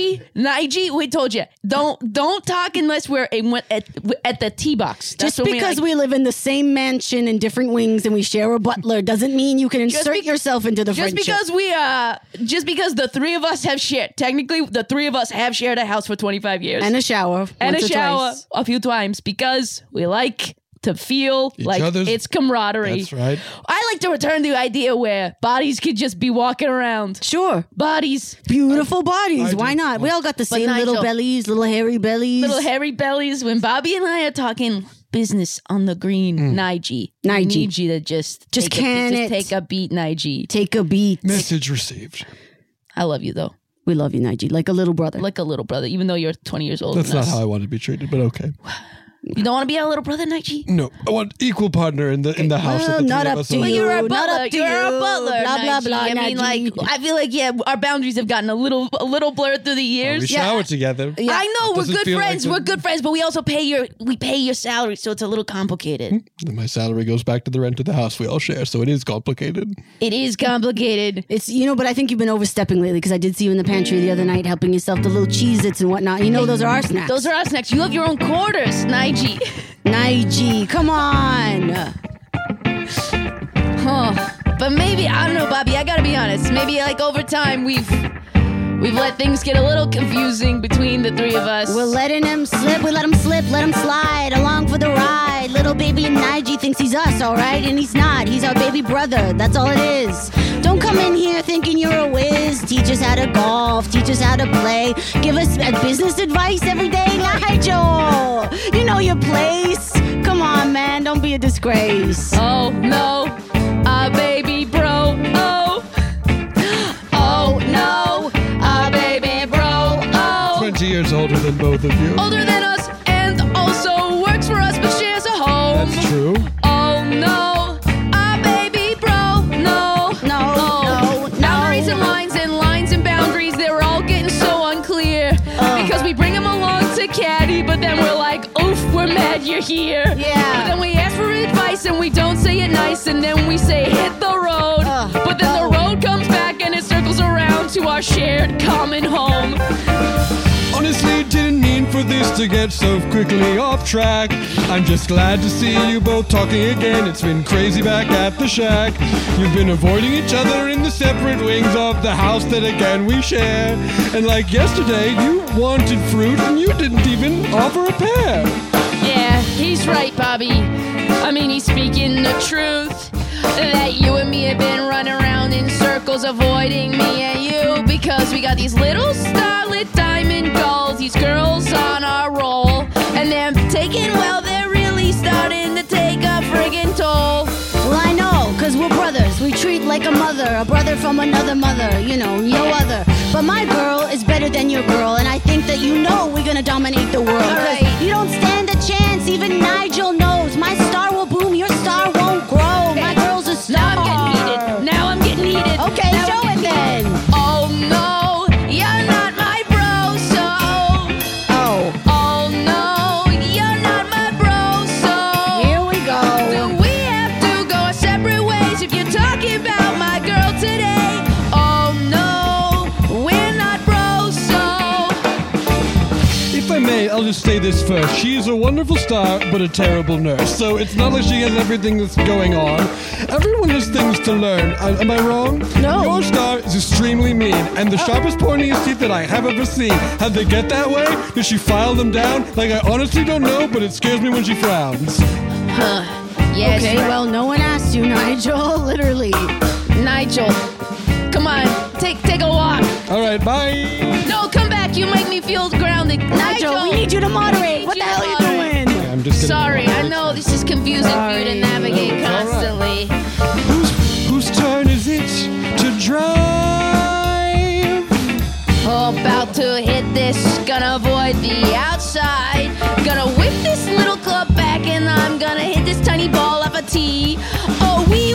F: Nige, we told you, don't talk unless we're at the tee box. That's
H: Just because we live in the same mansion in different wings and we share a butler doesn't mean you can insert yourself into the friendship.
F: Just because the three of us have shared, technically the three of us have shared a house for 25 years.
H: And a shower.
F: And
H: once
F: a
H: or
F: shower
H: twice.
F: a few times because we like to feel like it's camaraderie.
G: That's right.
F: I like to return to the idea where bodies could just be walking around.
H: Sure.
F: Bodies.
H: Beautiful bodies. Why not? We all got the same
F: Nigel,
H: little bellies, little hairy bellies.
F: Little hairy bellies. When Bobby and I are talking business on the green, Nige. I need you to just take a beat, Nige.
H: Take a beat.
G: Message received.
F: I love you, though.
H: We love you, Nige. Like a little brother.
F: Like a little brother, even though you're 20 years older
G: That's
F: than
G: not
F: us.
G: how I want to be treated, but okay.
F: You don't want to be our little brother, Nige?
G: No, I want equal partner in the house.
H: Well,
G: that the
H: not
G: three
H: up
G: of us
H: to
G: are.
H: you.
F: You're our
H: Not
F: butler.
H: up to
F: You're
H: you.
F: our butler.
H: Blah, blah,
F: Nige.
H: blah,
F: I mean, like,
H: Nige.
F: I feel like, our boundaries have gotten a little blurred through the years.
G: We shower together.
H: Yeah.
F: I know, we're
G: Doesn't
F: good
G: feel like
F: friends.
G: the-
F: We're good friends, but we also pay your salary, so it's a little complicated.
G: And my salary goes back to the rent of the house we all share, so it is complicated.
F: It is complicated.
H: It's, but I think you've been overstepping lately because I did see you in the pantry the other night helping yourself to little Cheez-Its and whatnot. Those are our snacks.
F: Those are our snacks. You have your own quarters, Nige.
H: Nige, come on.
F: But maybe, I don't know, Bobby, I gotta be honest. Maybe like over time we've let things get a little confusing between the three of us.
H: We're letting him slip, let him slide along for the ride. Little baby Nige thinks he's us, all right? And he's not. He's our baby brother. That's all it is. Don't come in here thinking you're a whiz. Teach us how to golf. Teach us how to play. Give us business advice every day. Nigel, you know your place. Come on, man. Don't be a disgrace.
F: Oh, no. Baby bro. Oh, no. Baby bro.
G: 20 years older than both of you.
F: Older than us and also works for us but shares a home.
G: That's true.
F: Oh no, baby bro, no. Boundaries and lines and boundaries, they were all getting so unclear because we bring them along to Caddy, but then we're like, oof, we're mad you're here.
H: Yeah.
F: But then we ask for advice and we don't say it nice, and then we say hit the road. But then the road comes back and it circles around to our shared common home.
G: Honestly, didn't mean for this to get so quickly off track. I'm just glad to see you both talking again. It's been crazy back at the shack. You've been avoiding each other in the separate wings of the house that again we share. And like yesterday, you wanted fruit and you didn't even offer a pear.
F: Yeah, he's right, Bobby. I mean, he's speaking the truth. that you and me have been running around in circles avoiding me and you because we got these little starlit diamond gulls, these girls on our roll, and they're taking, well, they're really starting to take a friggin' toll.
H: Well, I know, because we're brothers. We treat like a mother, a brother from another mother, you know, no other. But my girl is better than your girl, and I think that you know we're gonna dominate the world.
F: All right.
H: You don't stand a chance, even Nigel knows. My star will boom, your star won't grow. My girl's a star.
F: Now I'm getting heated.
H: Okay,
F: Now
H: show
F: I'm
H: it
F: getting
H: then.
F: Oh no, you're not my bro, so. Oh no, you're not my bro, so.
H: Here we go.
F: Do we have to go our separate ways if you're talking about my girl today? Oh no, we're not bros, so.
G: If I may, I'll just say this first. She is a wonderful star, but a terrible nurse. So it's not like she has everything that's going on. Everyone has things to learn. Am I wrong?
H: No.
G: Your star is extremely mean, and the sharpest pointiest teeth that I have ever seen. How'd they get that way? Did she file them down? Like, I honestly don't know, but it scares me when she frowns.
F: Yes,
H: Okay, well, no one asked you, Nigel, literally.
F: Nigel, come on, take a walk.
G: All right, bye.
F: No, come back. You make me feel grounded.
H: Nigel, we need you to moderate. What the hell are you doing?
G: I'm just gonna
F: Sorry, I know this is confusing for you to navigate constantly.
G: Whose turn is it to drive?
F: Oh, about to hit this, gonna avoid the outside. Gonna whip this little club back and I'm gonna hit this tiny ball off a tee. Oh, wee,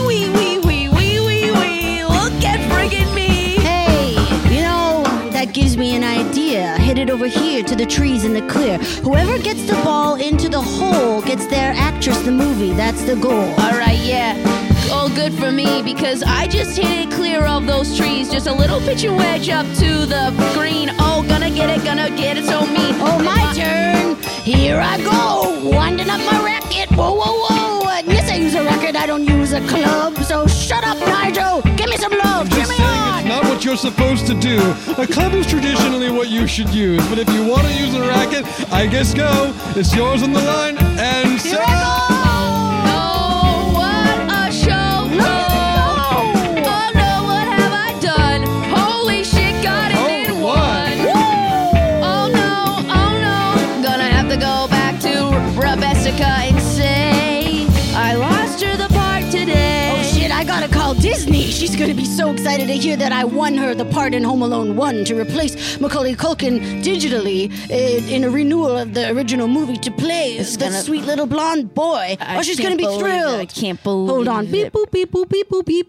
F: look at friggin' me.
H: Hey, you know, that gives me an idea. Hit it over here to the trees in the clear. Whoever gets the ball into the hole gets their actress the movie. That's the goal.
F: All right, yeah. Oh, good for me, because I just hit it clear of those trees. Just a little pitching wedge up to the green. Oh, gonna get it, so mean.
H: Oh, my turn. Here I go. Winding up my racket. Whoa. Yes, I use a racket. I don't use a club. So shut up, Nigel. Give me some love. Give
G: Just
H: me
G: saying
H: on.
G: it's not what you're supposed to do. A club is traditionally what you should use, but if you want to use a racket, I guess go. It's yours on the line, and
H: Here I go.
F: Oh, what a show. Oh, no, what have I done? Holy shit, got it in one. Oh, no. Gonna have to go back to Rebecca and say I lost her the part today.
H: Oh shit, I gotta call Disney. She's gonna be so excited to hear that I won her the part in Home Alone 1 to replace Macaulay Culkin digitally in a renewal of the original movie to play the sweet little blonde boy.
F: I
H: She's
F: can't
H: gonna be
F: believe
H: thrilled.
F: it. I can't believe
H: Hold on. Beep,
F: it.
H: boop, beep, boop, beep, boop, beep.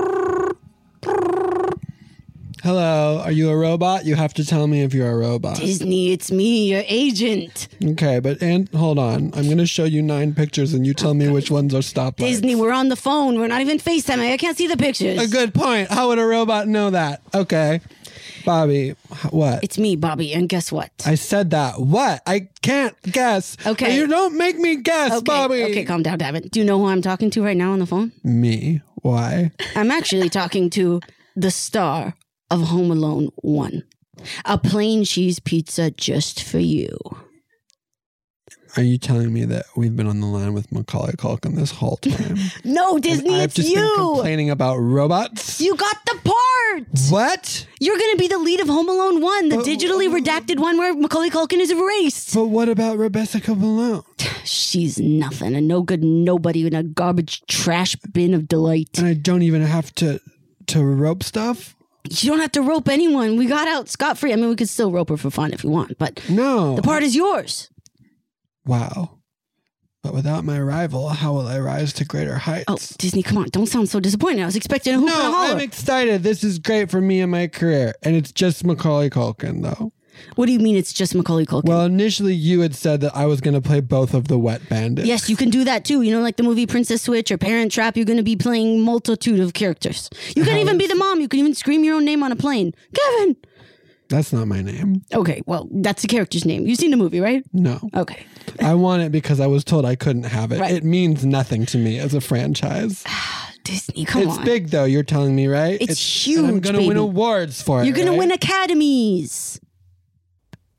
G: hello, are you a robot? You have to tell me if you're a robot.
H: Disney, it's me, your agent.
G: Okay, but hold on. I'm going to show you 9 pictures and you tell me which ones are stoplights.
H: Disney, we're on the phone. We're not even FaceTiming. I can't see the pictures.
G: A good point. How would a robot know that? Okay. Bobby, what?
H: It's me, Bobby, and guess what?
G: I said that. What? I can't guess.
H: Okay.
G: You don't make me guess,
H: Okay,
G: Bobby.
H: okay, calm down, Davin. Do you know who I'm talking to right now on the phone?
G: Me. Why?
H: I'm actually talking to the star of Home Alone 1. A plain cheese pizza just for you.
G: Are you telling me that we've been on the line with Macaulay Culkin this whole time?
H: No, Disney,
G: I've
H: it's
G: just been
H: you.
G: complaining about robots?
H: You got the part.
G: What?
H: You're going to be the lead of Home Alone 1, the digitally redacted one where Macaulay Culkin is erased.
G: But what about Rebecca Malone?
H: She's nothing, a no good nobody in a garbage trash bin of delight.
G: And I don't even have to rope stuff?
H: You don't have to rope anyone. We got out scot-free. I mean, we could still rope her for fun if you want, but
G: No.
H: the part is yours.
G: Wow. But without my rival, how will I rise to greater heights?
H: Oh, Disney, come on. Don't sound so disappointed. I was expecting a hoop and a
G: No,
H: holler.
G: I'm excited. This is great for me and my career. And it's just Macaulay Culkin, though.
H: What do you mean it's just Macaulay Culkin?
G: Well, initially you had said that I was going to play both of the Wet Bandits.
H: Yes, you can do that too. You know, like the movie Princess Switch or Parent Trap, you're going to be playing multitude of characters. You can even be the mom. You can even scream your own name on a plane. Kevin!
G: That's not my name.
H: Okay, well, that's the character's name. You've seen the movie, right?
G: No.
H: Okay.
G: I want it because I was told I couldn't have it.
H: Right.
G: It means nothing to me as a franchise.
H: Disney, come
G: It's
H: on.
G: big, though, you're telling me, right?
H: It's huge,
G: And I'm going to win
H: baby.
G: awards for it.
H: You're going to
G: right?
H: win academies.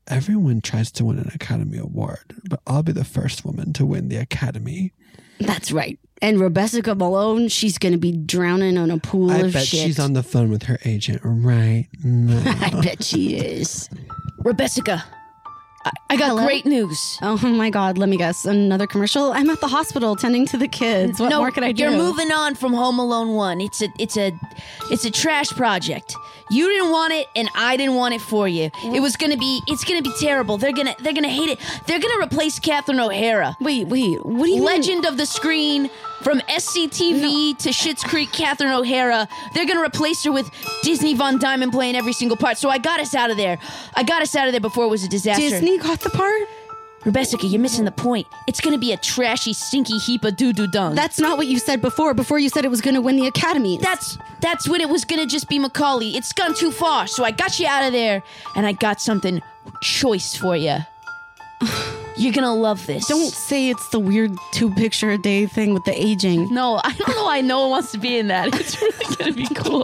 G: everyone tries to win an Academy Award, but I'll be the first woman to win the Academy.
H: That's right. And Rebecca Malone, she's going to be drowning on a pool
G: I
H: of
G: bet
H: shit.
G: she's on the phone with her agent right now.
H: I bet she is.
F: Rebecca, I got
H: Hello?
F: great news.
H: Oh my God, let me guess. Another commercial? I'm at the hospital tending to the kids. What more could I do?
F: You're moving on from Home Alone 1. It's a trash project. You didn't want it, and I didn't want it for you. It's gonna be terrible. They're gonna hate it. They're gonna replace Catherine O'Hara.
H: Wait, what do you
F: Legend of the Screen, from SCTV to Schitt's Creek, Catherine O'Hara. They're gonna replace her with Disney Von Diamond playing every single part. So I got us out of there. Before it was a disaster.
H: Disney got the part?
F: Rebecca, you're missing the point. It's gonna be a trashy, stinky heap of doo-doo dung.
H: That's not what you said before. Before you said it was going to win the Academy.
F: That's when it was gonna just be Macaulay. It's gone too far, so I got you out of there, and I got something choice for you. You're gonna love this.
H: Don't say it's the weird 2 picture a day thing with the aging.
F: No, I don't know why no one wants to be in that. It's really gonna be cool.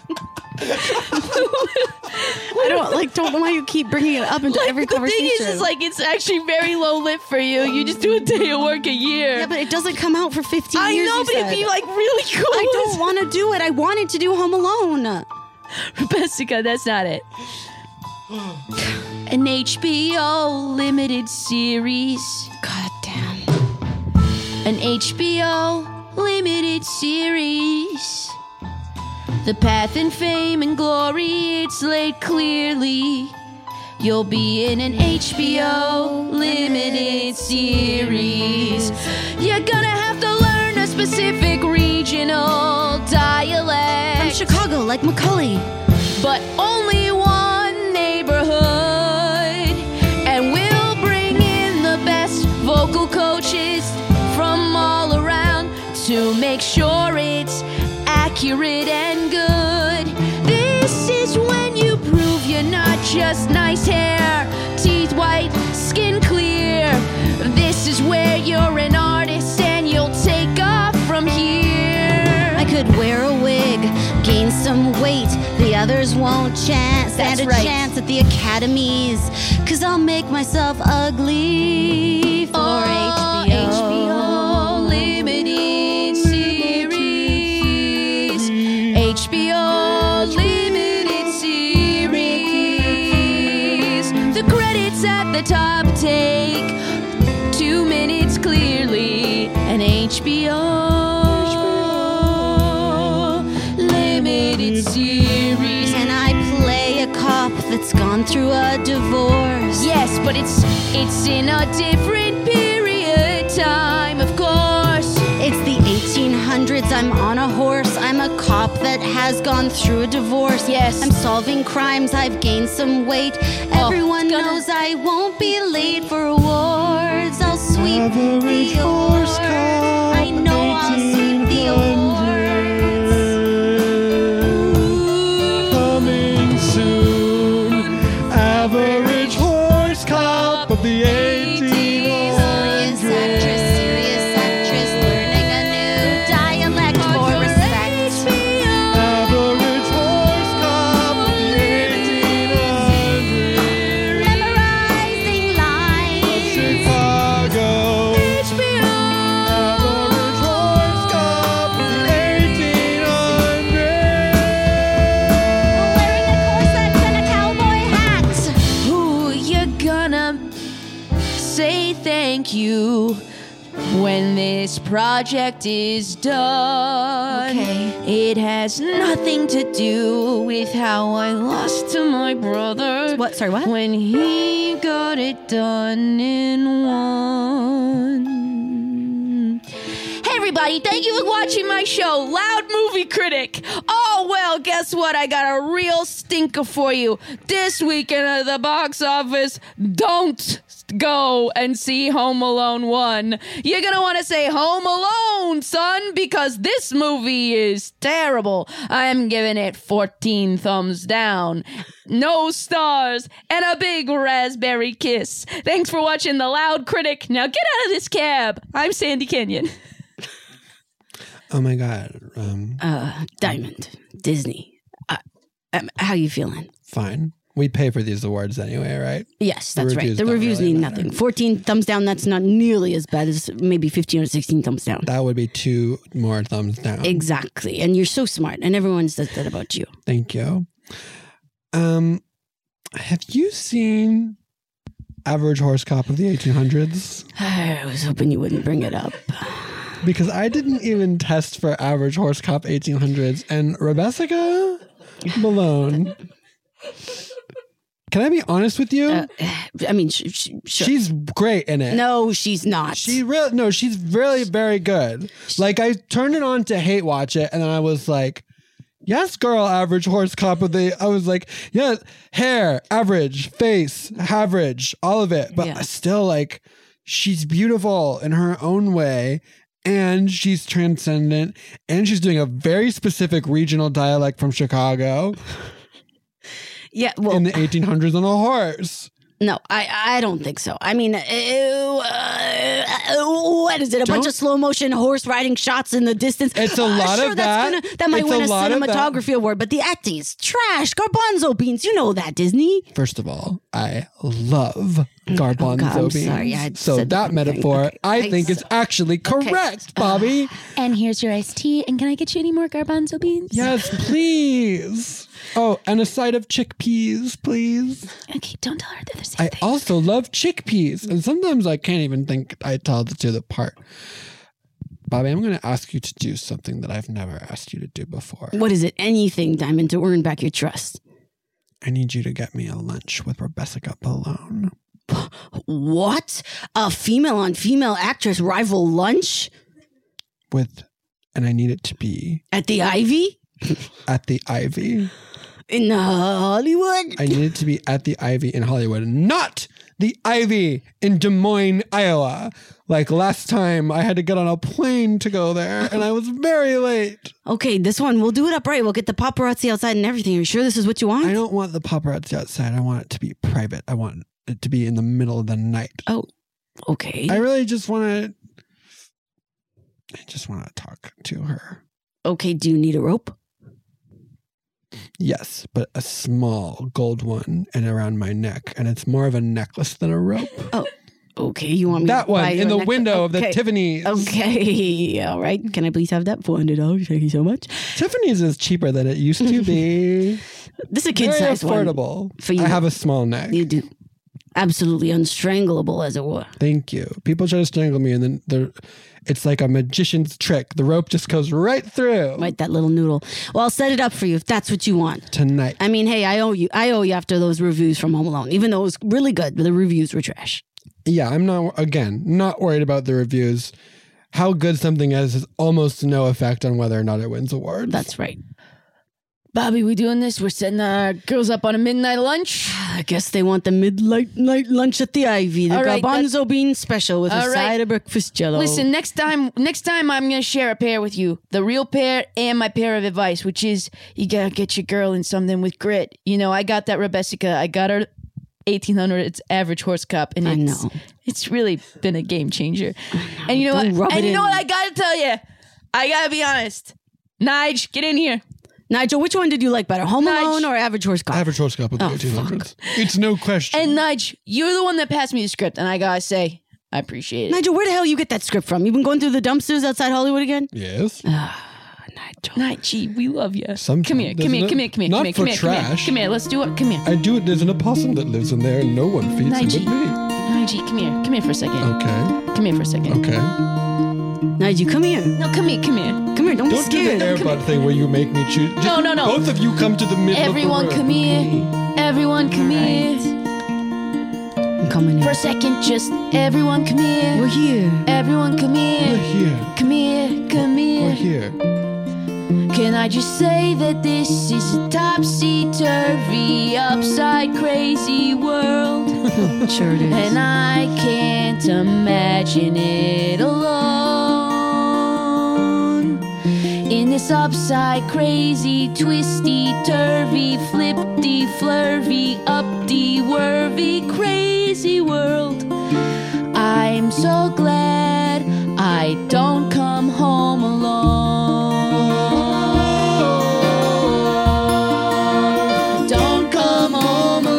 H: I don't know why you keep bringing it up into every conversation.
F: The thing is it's actually very low lit for you. You just do a day of work a year.
H: Yeah, but it doesn't come out for 15
F: I
H: years.
F: know, but it'd be really cool.
H: I don't want to do it. I wanted to do Home Alone.
F: Rebecca, that's not it. An HBO limited series.
H: God damn.
F: An HBO limited series. The path and fame and glory, it's laid clearly. You'll be in an HBO limited series. You're gonna have to learn a specific regional dialect.
H: From Chicago, like Macaulay.
F: But only one neighborhood. And we'll bring in the best vocal coaches from all around to make sure it's accurate and good. This is when you prove you're not just nice hair, teeth white, skin clear. This is where you're an artist and you'll take off from here.
H: I could wear a wig, gain some weight. The others won't stand a chance at the academies. 'Cause I'll make myself ugly for
F: HBO limited series. HBO limited series. The credits at the top take 2 minutes clearly. An HBO limited series.
H: Can I play a cop that's gone through a divorce?
F: Yes, but it's in a different period time, of course.
H: It's the 1800s, I'm on a horse. I'm a cop that has gone through a divorce.
F: Yes.
H: I'm solving crimes, I've gained some weight. Everyone
F: gonna-
H: knows I won't be late for awards. I'll sweep the awards. I know I'll sweep the awards.
G: Coming soon, average horse cop of the 1800s.
H: Serious actress, learning a new dialect for respect.
G: Average horse cop of the 1800s.
H: Memorizing
G: Of
H: lines.
G: Chicago. Average horse cop of the 1800s.
H: Wearing a corset and a cowboy hat.
F: Ooh, you're gonna say thank you when this project is done.
H: Okay.
F: It has nothing to do with how I lost to my brother.
H: What? Sorry, what?
F: When he got it done in one. Hey everybody, thank you for watching my show, Loud Movie Critic. Oh well, guess what? I got a real stinker for you. This weekend at the box office, don't go and see Home Alone 1. You're gonna want to say Home Alone, son, because this movie is terrible. I'm giving it 14 thumbs down, no stars, and a big raspberry kiss. Thanks for watching The Loud Critic. Now get out of this cab. I'm Sandy Kenyon.
G: Oh my God.
H: Diamond, Disney. How you feeling?
G: Fine. We pay for these awards anyway, right?
H: Yes, that's right. The
G: don't
H: reviews
G: really
H: mean
G: matter.
H: nothing. 14 thumbs down, that's not nearly as bad as maybe 15 or 16 thumbs down.
G: That would be 2 more thumbs down.
H: Exactly. And you're so smart, and everyone says that about you.
G: Thank you. Have you seen Average Horse Cop of the 1800s?
H: I was hoping you wouldn't bring it up.
G: Because I didn't even test for Average Horse Cop 1800s, and Rebecca Malone. Can I be honest with you?
H: I mean, sure.
G: She's great in it.
H: No, she's not.
G: She's really very good. Like, I turned it on to hate watch it, and then I was like, yes, girl, Average Horse Cop of the... I was like, yeah, hair, average, face, average, all of it. But still, like, she's beautiful in her own way, and she's transcendent, and she's doing a very specific regional dialect from Chicago.
H: Yeah, well,
G: in the 1800s on a horse.
H: No, I don't think so. I mean, what is it? A bunch of slow motion horse riding shots in the distance?
G: It's a lot of that.
H: That might win a cinematography award, but the acting is trash. Garbanzo beans, you know that, Disney.
G: First of all, I love garbanzo beans.
H: Sorry,
G: so that metaphor,
H: okay.
G: I think is actually correct, Bobby.
F: And here's your iced tea. And can I get you any more garbanzo beans?
G: Yes, please. Oh, and a side of chickpeas, please.
F: Okay, don't tell her they're the same thing.
G: I also love chickpeas, and sometimes I can't even think I tell the two apart. Bobby, I'm going to ask you to do something that I've never asked you to do before.
H: What is it? Anything, Diamond, to earn back your trust.
G: I need you to get me a lunch with Rebecca Malone.
H: What? A female-on-female actress rival lunch?
G: And I need it to be...
H: At the Ivy?
G: At the Ivy.
H: In Hollywood?
G: I need it to be at the Ivy in Hollywood, not the Ivy in Des Moines, Iowa. Like last time, I had to get on a plane to go there, and I was very late.
H: Okay, this one, we'll do it upright. We'll get the paparazzi outside and everything. Are you sure this is what you want?
G: I don't want the paparazzi outside. I want it to be private. I want it to be in the middle of the night.
H: Oh, okay.
G: I really just want to talk to her.
H: Okay, do you need a rope?
G: Yes, but a small gold one and around my neck, and it's more of a necklace than a rope.
H: Oh, okay. You want me
G: that
H: to
G: one
H: buy
G: in the window of the Tiffany's?
H: Okay, all right. Can I please have that? $400. Thank you so much.
G: Tiffany's is cheaper than it used to be.
H: This is a kid-sized one.
G: Affordable
H: for you.
G: I have a small neck.
H: You do. Absolutely unstrangleable, as it were.
G: Thank you. People try to strangle me, and then it's like a magician's trick. The rope just goes right through.
H: Right, that little noodle. Well, I'll set it up for you if that's what you want.
G: Tonight.
H: I mean, hey, I owe you after those reviews from Home Alone, even though it was really good, but the reviews were trash.
G: Yeah, I'm not worried about the reviews. How good something is has almost no effect on whether or not it wins awards.
H: That's right.
F: Bobby, we doing this? We're setting our girls up on a midnight lunch?
H: I guess they want the midnight lunch at the Ivy. The garbanzo bean special with a side of breakfast jello.
F: Listen, next time I'm going to share a pair with you. The real pair and my pair of advice, which is you got to get your girl in something with grit. You know, I got that Rebecca. I got her 1800. Average Horse Cop. And it's really been a game changer. And you know what? And you know what I got to tell you? I got to be honest. Nige, get in here.
H: Nigel, which one did you like better, Home Alone or Average Horse Cop?
G: Average Horse Cop of the 1800s. It's no question.
F: And Nige, you're the one that passed me the script, and I gotta say, I appreciate it.
H: Nigel, where the hell you get that script from? You been going through the dumpsters outside Hollywood again?
G: Yes.
F: Nige, we love you.
G: Sometimes.
F: Come here.
G: Not for trash.
F: Come here, let's do it. Come here.
G: I do it. There's an opossum that lives in there, and no one feeds him but me.
F: Nige, come here. Come here for a second.
G: Okay.
F: Come here for a second.
G: Okay.
H: Nigel, come here.
F: No, come here.
H: Come here, don't be scared.
G: Do the Airbud thing where you make me choose.
F: No.
G: Both of you come to the middle
F: Everyone
G: of the room.
F: come here. Everyone come here.
H: I'm coming in.
F: For a second, just everyone come here.
H: We're here.
F: Everyone come here.
G: We're here.
F: Come here.
G: We're here.
F: Can I just say that this is a topsy-turvy, upside crazy world?
H: Sure it is.
F: And I can't imagine it alone. In this upside crazy, twisty, turvy, flippy, flurvy, uppy, whirvy, crazy world. I'm so glad I don't come home alone. Don't come home alone.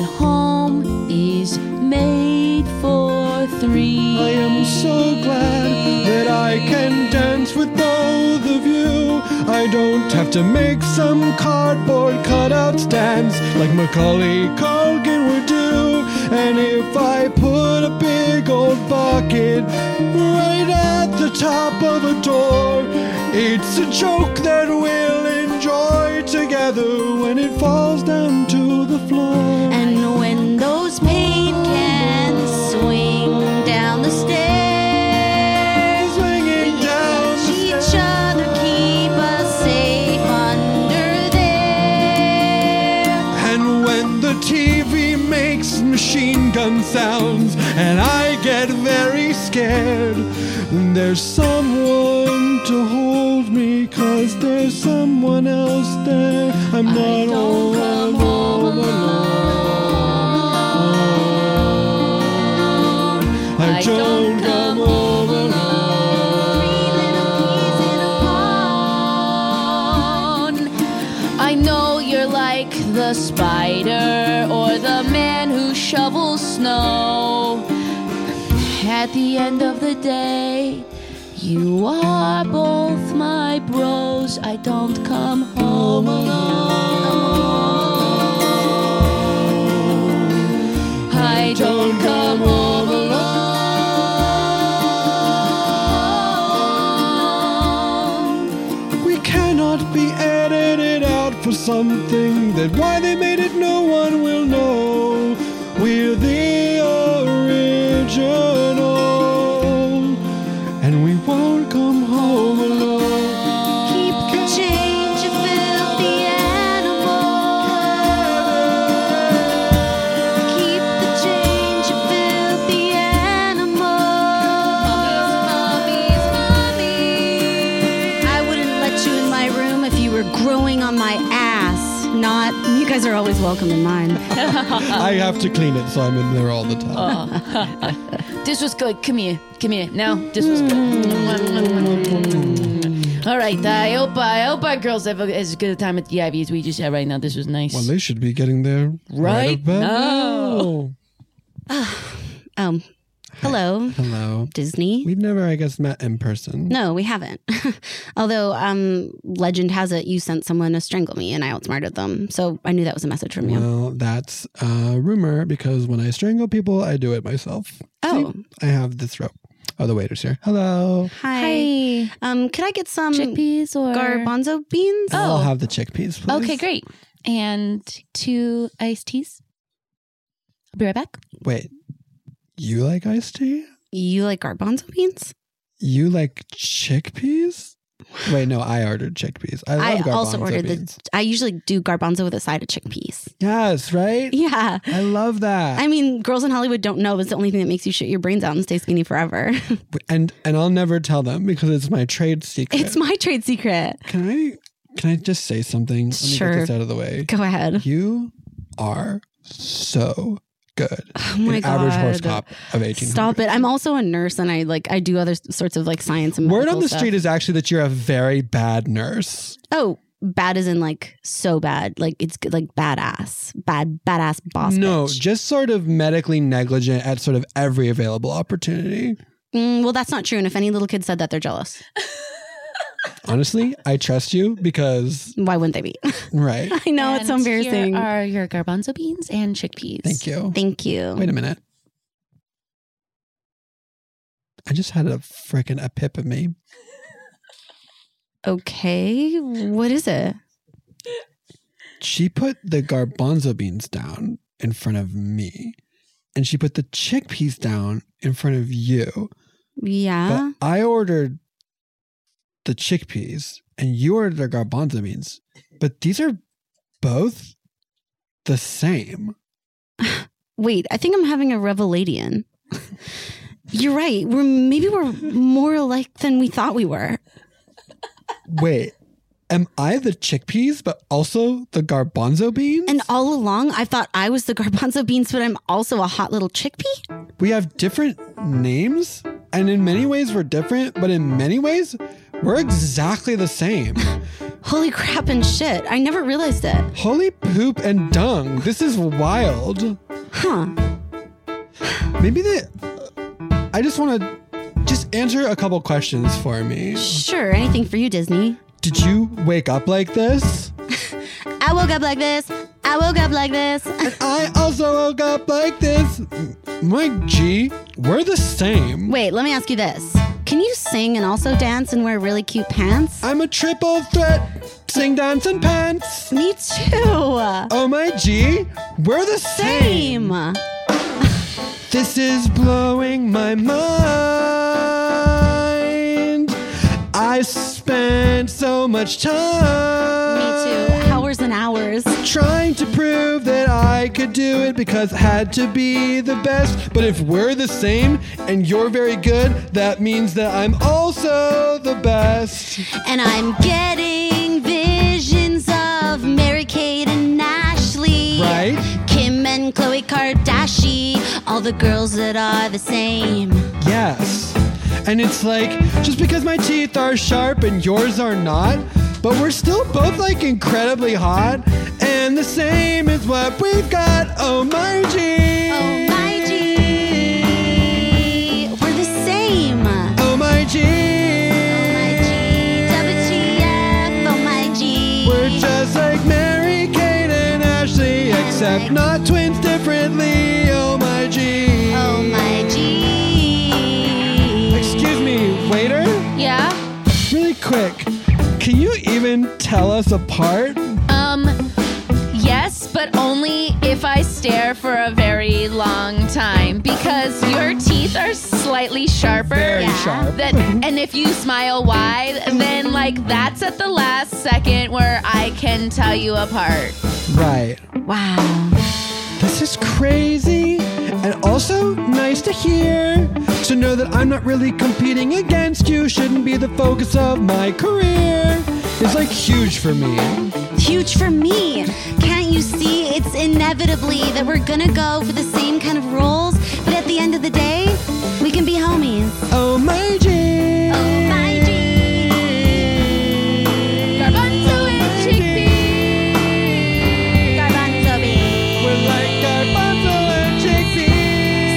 F: and home is made for three.
G: I am so glad that I can dance with both of you. I don't have to make some cardboard cutout stands like Macaulay Culkin would do. And if I put a big old bucket right at the top of a door, it's a joke that we'll enjoy together when it falls down to the floor.
H: And when those paint cans swing down the stairs,
G: Swinging down the
H: each
G: stairs.
H: other keep us safe under there.
G: And when the TV makes machine gun sounds and I get very scared, there's someone to hold me, 'cause there's someone else there. I'm not all
F: come home
G: alone. I don't come home alone.
F: I know you're like the spider or the man who shovels snow. At the end of the day, you are both my bros. I don't come home alone. I don't come home alone.
G: We cannot be edited out for something that why they made it no one will know. We're the original, and we won't come home alone.
H: Keep the change, you filthy animal. Keep the change, you filthy animal. Mommies. I wouldn't let you in my room if you were growing on my ass. Not, you guys are always welcome in mine.
G: I have to clean it, so I'm in there all the time.
F: This was good. Come here. Now, this was good. All right. I hope our girls have as good a time at the Ivy as we just had right now. This was nice.
G: Well, they should be getting there
F: Right
G: about
F: now.
H: Hello,
G: Hello.
H: Disney.
G: We've never, I guess, met in person.
H: No, we haven't. Although, legend has it you sent someone to strangle me and I outsmarted them. So I knew that was a message from you.
G: Well, that's a rumor because when I strangle people, I do it myself.
H: Oh.
G: See, I have this rope. Oh, the waiter's here. Hello.
H: Hi. Could I get some
F: Chickpeas or
H: garbanzo beans?
G: I'll have the chickpeas, please.
F: Okay, great. And 2 iced teas. I'll be right back.
G: Wait, you like iced tea?
H: You like garbanzo beans?
G: You like chickpeas? Wait, no, I ordered chickpeas. I love garbanzo
H: also ordered
G: beans.
H: I usually do garbanzo with a side of chickpeas.
G: Yes, right?
H: Yeah.
G: I love that.
H: I mean, girls in Hollywood don't know, but it's the only thing that makes you shit your brains out and stay skinny forever.
G: And I'll never tell them because it's my trade secret.
H: It's my trade secret.
G: Can I just say something? Let me
H: Sure.
G: get this out of the way.
H: Go ahead.
G: You are so good.
H: Oh my
G: An average
H: God.
G: horse cop of 1800.
H: Stop it. I'm also a nurse and I do other sorts of like science and
G: Word
H: medical
G: on the
H: stuff.
G: street is actually that you're a very bad nurse.
H: Oh, bad as in like so bad. Like it's good, like badass. Badass boss
G: No,
H: bitch.
G: just sort of medically negligent at sort of every available opportunity.
H: Well, that's not true. And if any little kid said that, they're jealous.
G: Honestly, I trust you because,
H: Why wouldn't they be?
G: right.
H: I know, it's so
F: And
H: embarrassing.
F: Here are your garbanzo beans and chickpeas.
G: Thank you.
H: Thank you.
G: Wait a minute. I just had a freaking epiphany.
H: Okay. What is it?
G: She put the garbanzo beans down in front of me, and she put the chickpeas down in front of you.
H: Yeah.
G: But I ordered the chickpeas, and you ordered the garbanzo beans. But these are both the same.
H: Wait, I think I'm having a revelation. You're right. We're more alike than we thought we were.
G: Wait, am I the chickpeas, but also the garbanzo beans?
H: And all along, I thought I was the garbanzo beans, but I'm also a hot little chickpea?
G: We have different names, and in many ways we're different, but in many ways we're exactly the same.
H: Holy crap and shit. I never realized it.
G: Holy poop and dung. This is wild.
H: Huh.
G: Maybe I just want to just answer a couple questions for me.
H: Sure, anything for you, Disney.
G: Did you wake up like this?
H: I woke up like this. I woke up like this.
G: And I also woke up like this. Mike G, we're the same.
H: Wait, let me ask you this. Can you sing and also dance and wear really cute pants?
G: I'm a triple threat. Sing, dance, and pants.
H: Me too.
G: Oh my G, we're the same. This is blowing my mind. I spent so much time.
H: Me too. Hours and hours.
G: Trying to prove that I could do it because I had to be the best. But if we're the same and you're very good, that means that I'm also the best.
H: And I'm getting visions of Mary-Kate and Ashley.
G: Right?
H: Kim and Khloe Kardashian. All the girls that are the same.
G: Yes. And it's like, just because my teeth are sharp and yours are not, but we're still both like incredibly hot. And the same is what we've got. Oh my G.
H: Oh my G. We're the same.
G: Oh my G.
H: Oh my G. WTF. Oh my G.
G: We're just like Mary-Kate and Ashley, except not twins differently. Oh my G.
H: Oh my G.
G: Excuse me, waiter?
F: Yeah?
G: Really quick, can you even tell us apart?
F: Yes, but only if I stare for a very long time because your teeth are slightly sharper.
G: Very sharp.
F: And if you smile wide, then like that's at the last second where I can tell you apart.
G: Right.
H: Wow.
G: This is crazy and also nice to hear. To know that I'm not really competing against you shouldn't be the focus of my career. It's like huge for me.
H: Huge for me. Can't you see it's inevitably that we're gonna go for the same kind of roles, but at the end of the day, we can be homies.
G: Oh my G.
H: Oh my G.
F: Garbanzo and chickpea.
H: Garbanzo beans.
G: We're like garbanzo and chickpea.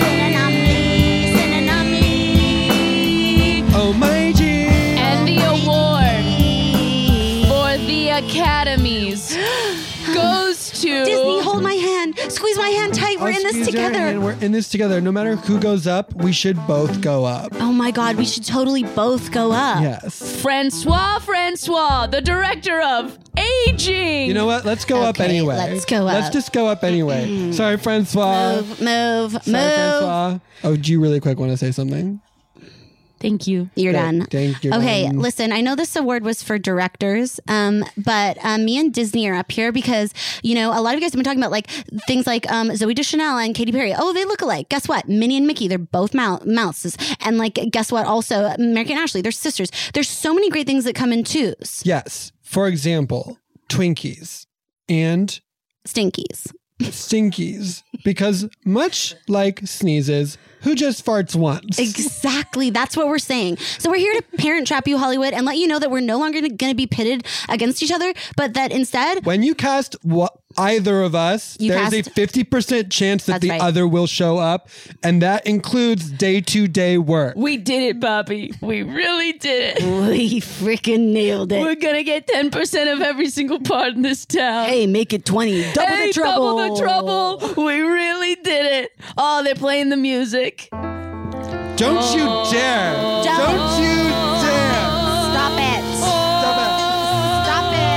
H: Synonymously.
G: Oh my G.
F: And the award for the Academies goes to
H: Disney, hold my hand. Squeeze my hand tight. We're in this
G: Squeeze your
H: together.
G: hand. We're in this together. No matter who goes up, we should both go up.
H: Oh my God, we should totally both go up.
G: Yes.
F: Francois, the director of Aging.
G: You know what? Let's go up
H: Okay,
G: anyway.
H: let's go up.
G: Let's just go up anyway. Sorry, Francois.
H: Move.
G: Sorry, Francois. Oh, do you really quick want to say something?
F: Thank you.
H: You're done.
G: Thank you.
H: Okay, listen, I know this award was for directors, but me and Disney are up here because, you know, a lot of you guys have been talking about like things like Zooey Deschanel and Katy Perry. Oh, they look alike. Guess what? Minnie and Mickey, they're both mouses. And like, guess what? Also, Mary and Ashley, they're sisters. There's so many great things that come in twos.
G: Yes. For example, Twinkies and
H: Stinkies.
G: Stinkies. Because much like sneezes, who just farts once?
H: Exactly. That's what we're saying. So we're here to parent trap you, Hollywood, and let you know that we're no longer going to be pitted against each other, but that instead...
G: When you cast either of us, there's a 50% chance that the other will show up, and that includes day-to-day work.
F: We did it, Bobby. We really did it.
H: We freaking nailed it.
F: We're gonna get 10% of every single part in this town.
H: Hey, make it 20. Double the trouble.
F: Double the trouble. We really did it. Oh, they're playing the music.
G: Don't you dare. Don't you dare.
H: Stop it.
G: Stop it.
H: Stop it.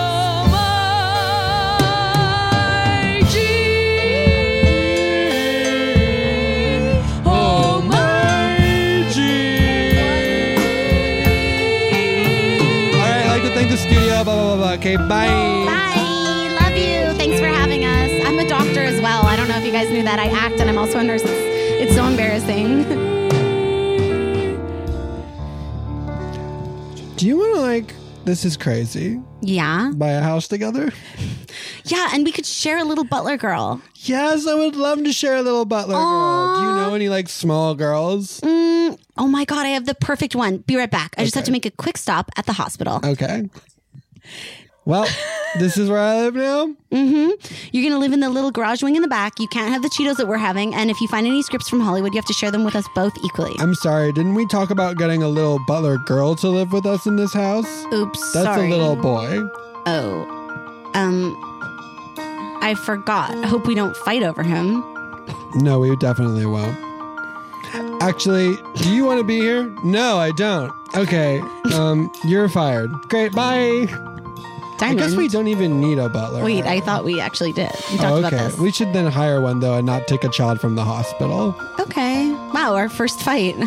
F: Oh, my G.
G: All right, I'd like to thank the studio. Blah, blah, blah, blah. Okay, bye.
H: Bye. Love you. Thanks for having us. I'm a doctor as well. I don't know if you guys knew that. I act and I'm also a nurse. It's so embarrassing.
G: Do you want to this is crazy.
H: Yeah.
G: Buy a house together?
H: Yeah, and we could share a little butler girl.
G: Yes, I would love to share a little butler girl. Do you know any small girls?
H: Oh my God, I have the perfect one. Be right back. I just have to make a quick stop at the hospital.
G: Okay. Well, this is where I live now.
H: Mm-hmm. You're going to live in the little garage wing in the back. You can't have the Cheetos that we're having. And if you find any scripts from Hollywood, you have to share them with us both equally.
G: I'm sorry. Didn't we talk about getting a little butler girl to live with us in this house?
H: Oops,
G: That's
H: sorry.
G: a little boy.
H: Oh. I forgot. I hope we don't fight over him.
G: No, we definitely won't. Actually, do you want to be here? No, I don't. Okay, you're fired. Great, bye.
H: Diamond.
G: I guess we don't even need a butler.
H: Wait, I thought we actually did. We talked about this.
G: We should then hire one, though, and not take a child from the hospital.
H: Okay. Wow, our first fight.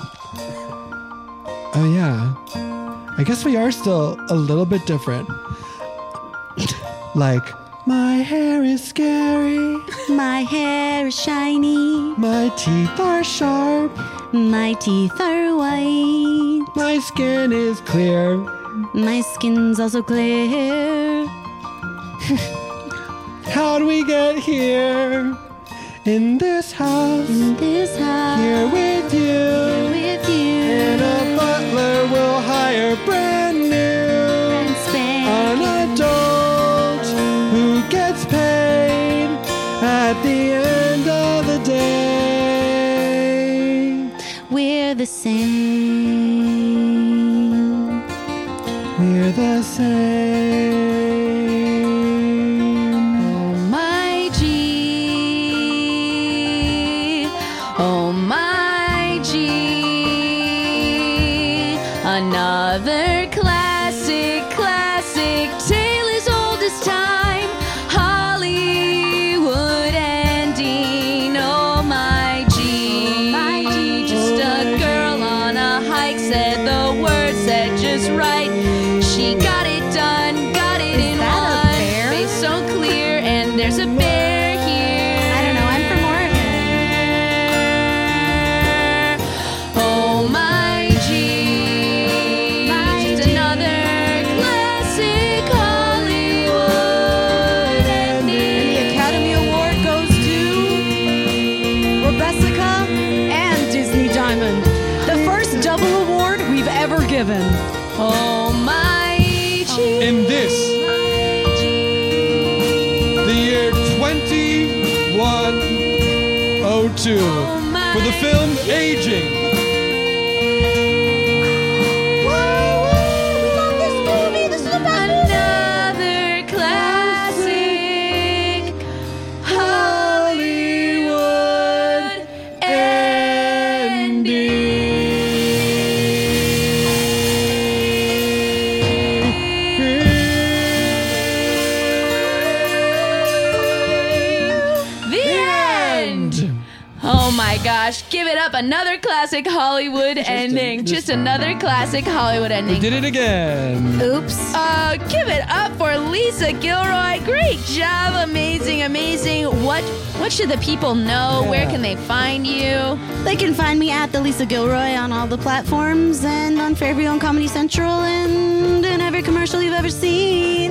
G: Oh, yeah. I guess we are still a little bit different. Like, my hair is scary.
H: My hair is shiny.
G: My teeth are sharp.
H: My teeth are white.
G: My skin is clear.
H: My skin's also clear.
G: How'd we get here? In this house.
H: In this house.
G: Here with you.
H: Here with you.
G: And a butler will hire brand new.
H: And
G: An adult who gets paid at the end of the day.
H: We're the same.
G: We're the same.
F: Oh my G. Oh my G. Another classic tale as old as time. Hollywood ending. Oh my G. Just a girl on a hike said the words said just right. She got it done, got it in
H: that a
F: one.
H: bear?
F: Face so clear, and there's a bear here.
H: I don't know. I'm from Oregon.
F: Oh my G. Just another classic Hollywood ending.
H: The Academy Award goes to Rebecca and Disney Diamond. The first double award we've ever given.
F: Oh my G.
G: In this, the year 2102, for the film Aging.
F: Another classic Hollywood The end. Oh my gosh, give it up. Another classic Hollywood ending. Just another classic Hollywood
G: We
F: ending.
G: did it again.
H: Oops.
F: Give it up for Lisa Gilroy. Great job. Amazing. What should the people know?
G: Yeah.
F: Where can they find you?
H: They can find me at the Lisa Gilroy on all the platforms and on Fairview and Comedy Central and in every commercial you've ever seen.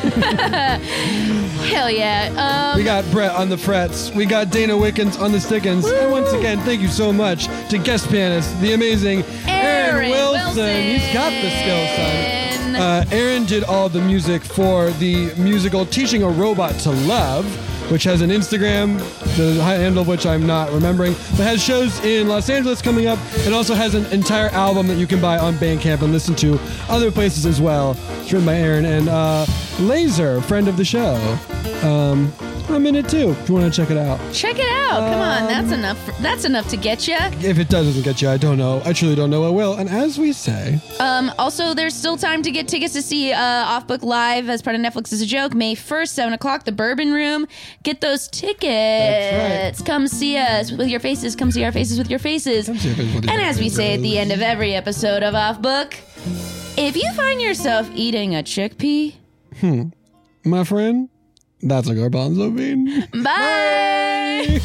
F: Hell yeah.
G: We got Brett on the frets. We got Dana Wickens on the stickins. And once again, thank you so much to guest pianist, the amazing Aaron Wilson. He's got the skills, son. Aaron did all the music for the musical Teaching a Robot to Love, which has an Instagram, the handle of which I'm not remembering, but has shows in Los Angeles coming up, and also has an entire album that you can buy on Bandcamp and listen to other places as well. It's written by Aaron and Laser, friend of the show. I'm in it too, if you want to check it out.
F: Check it out. Come on. That's enough. That's enough to get you.
G: If it doesn't get you, I don't know. I truly don't know what will. And as we say...
F: Also, there's still time to get tickets to see Off Book Live as part of Netflix is a Joke. May 1st, 7 o'clock, the Bourbon Room. Get those tickets.
G: That's right.
F: Come see us with your faces. Come see our faces with your faces.
G: Come see our faces with your
F: And as we say at the
G: faces.
F: end of every episode of Off Book, if you find yourself eating a chickpea,
G: My friend, that's a garbanzo bean.
F: bye.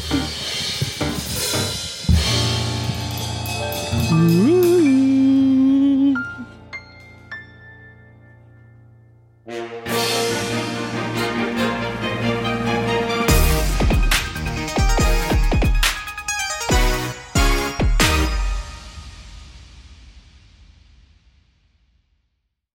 G: Ooh.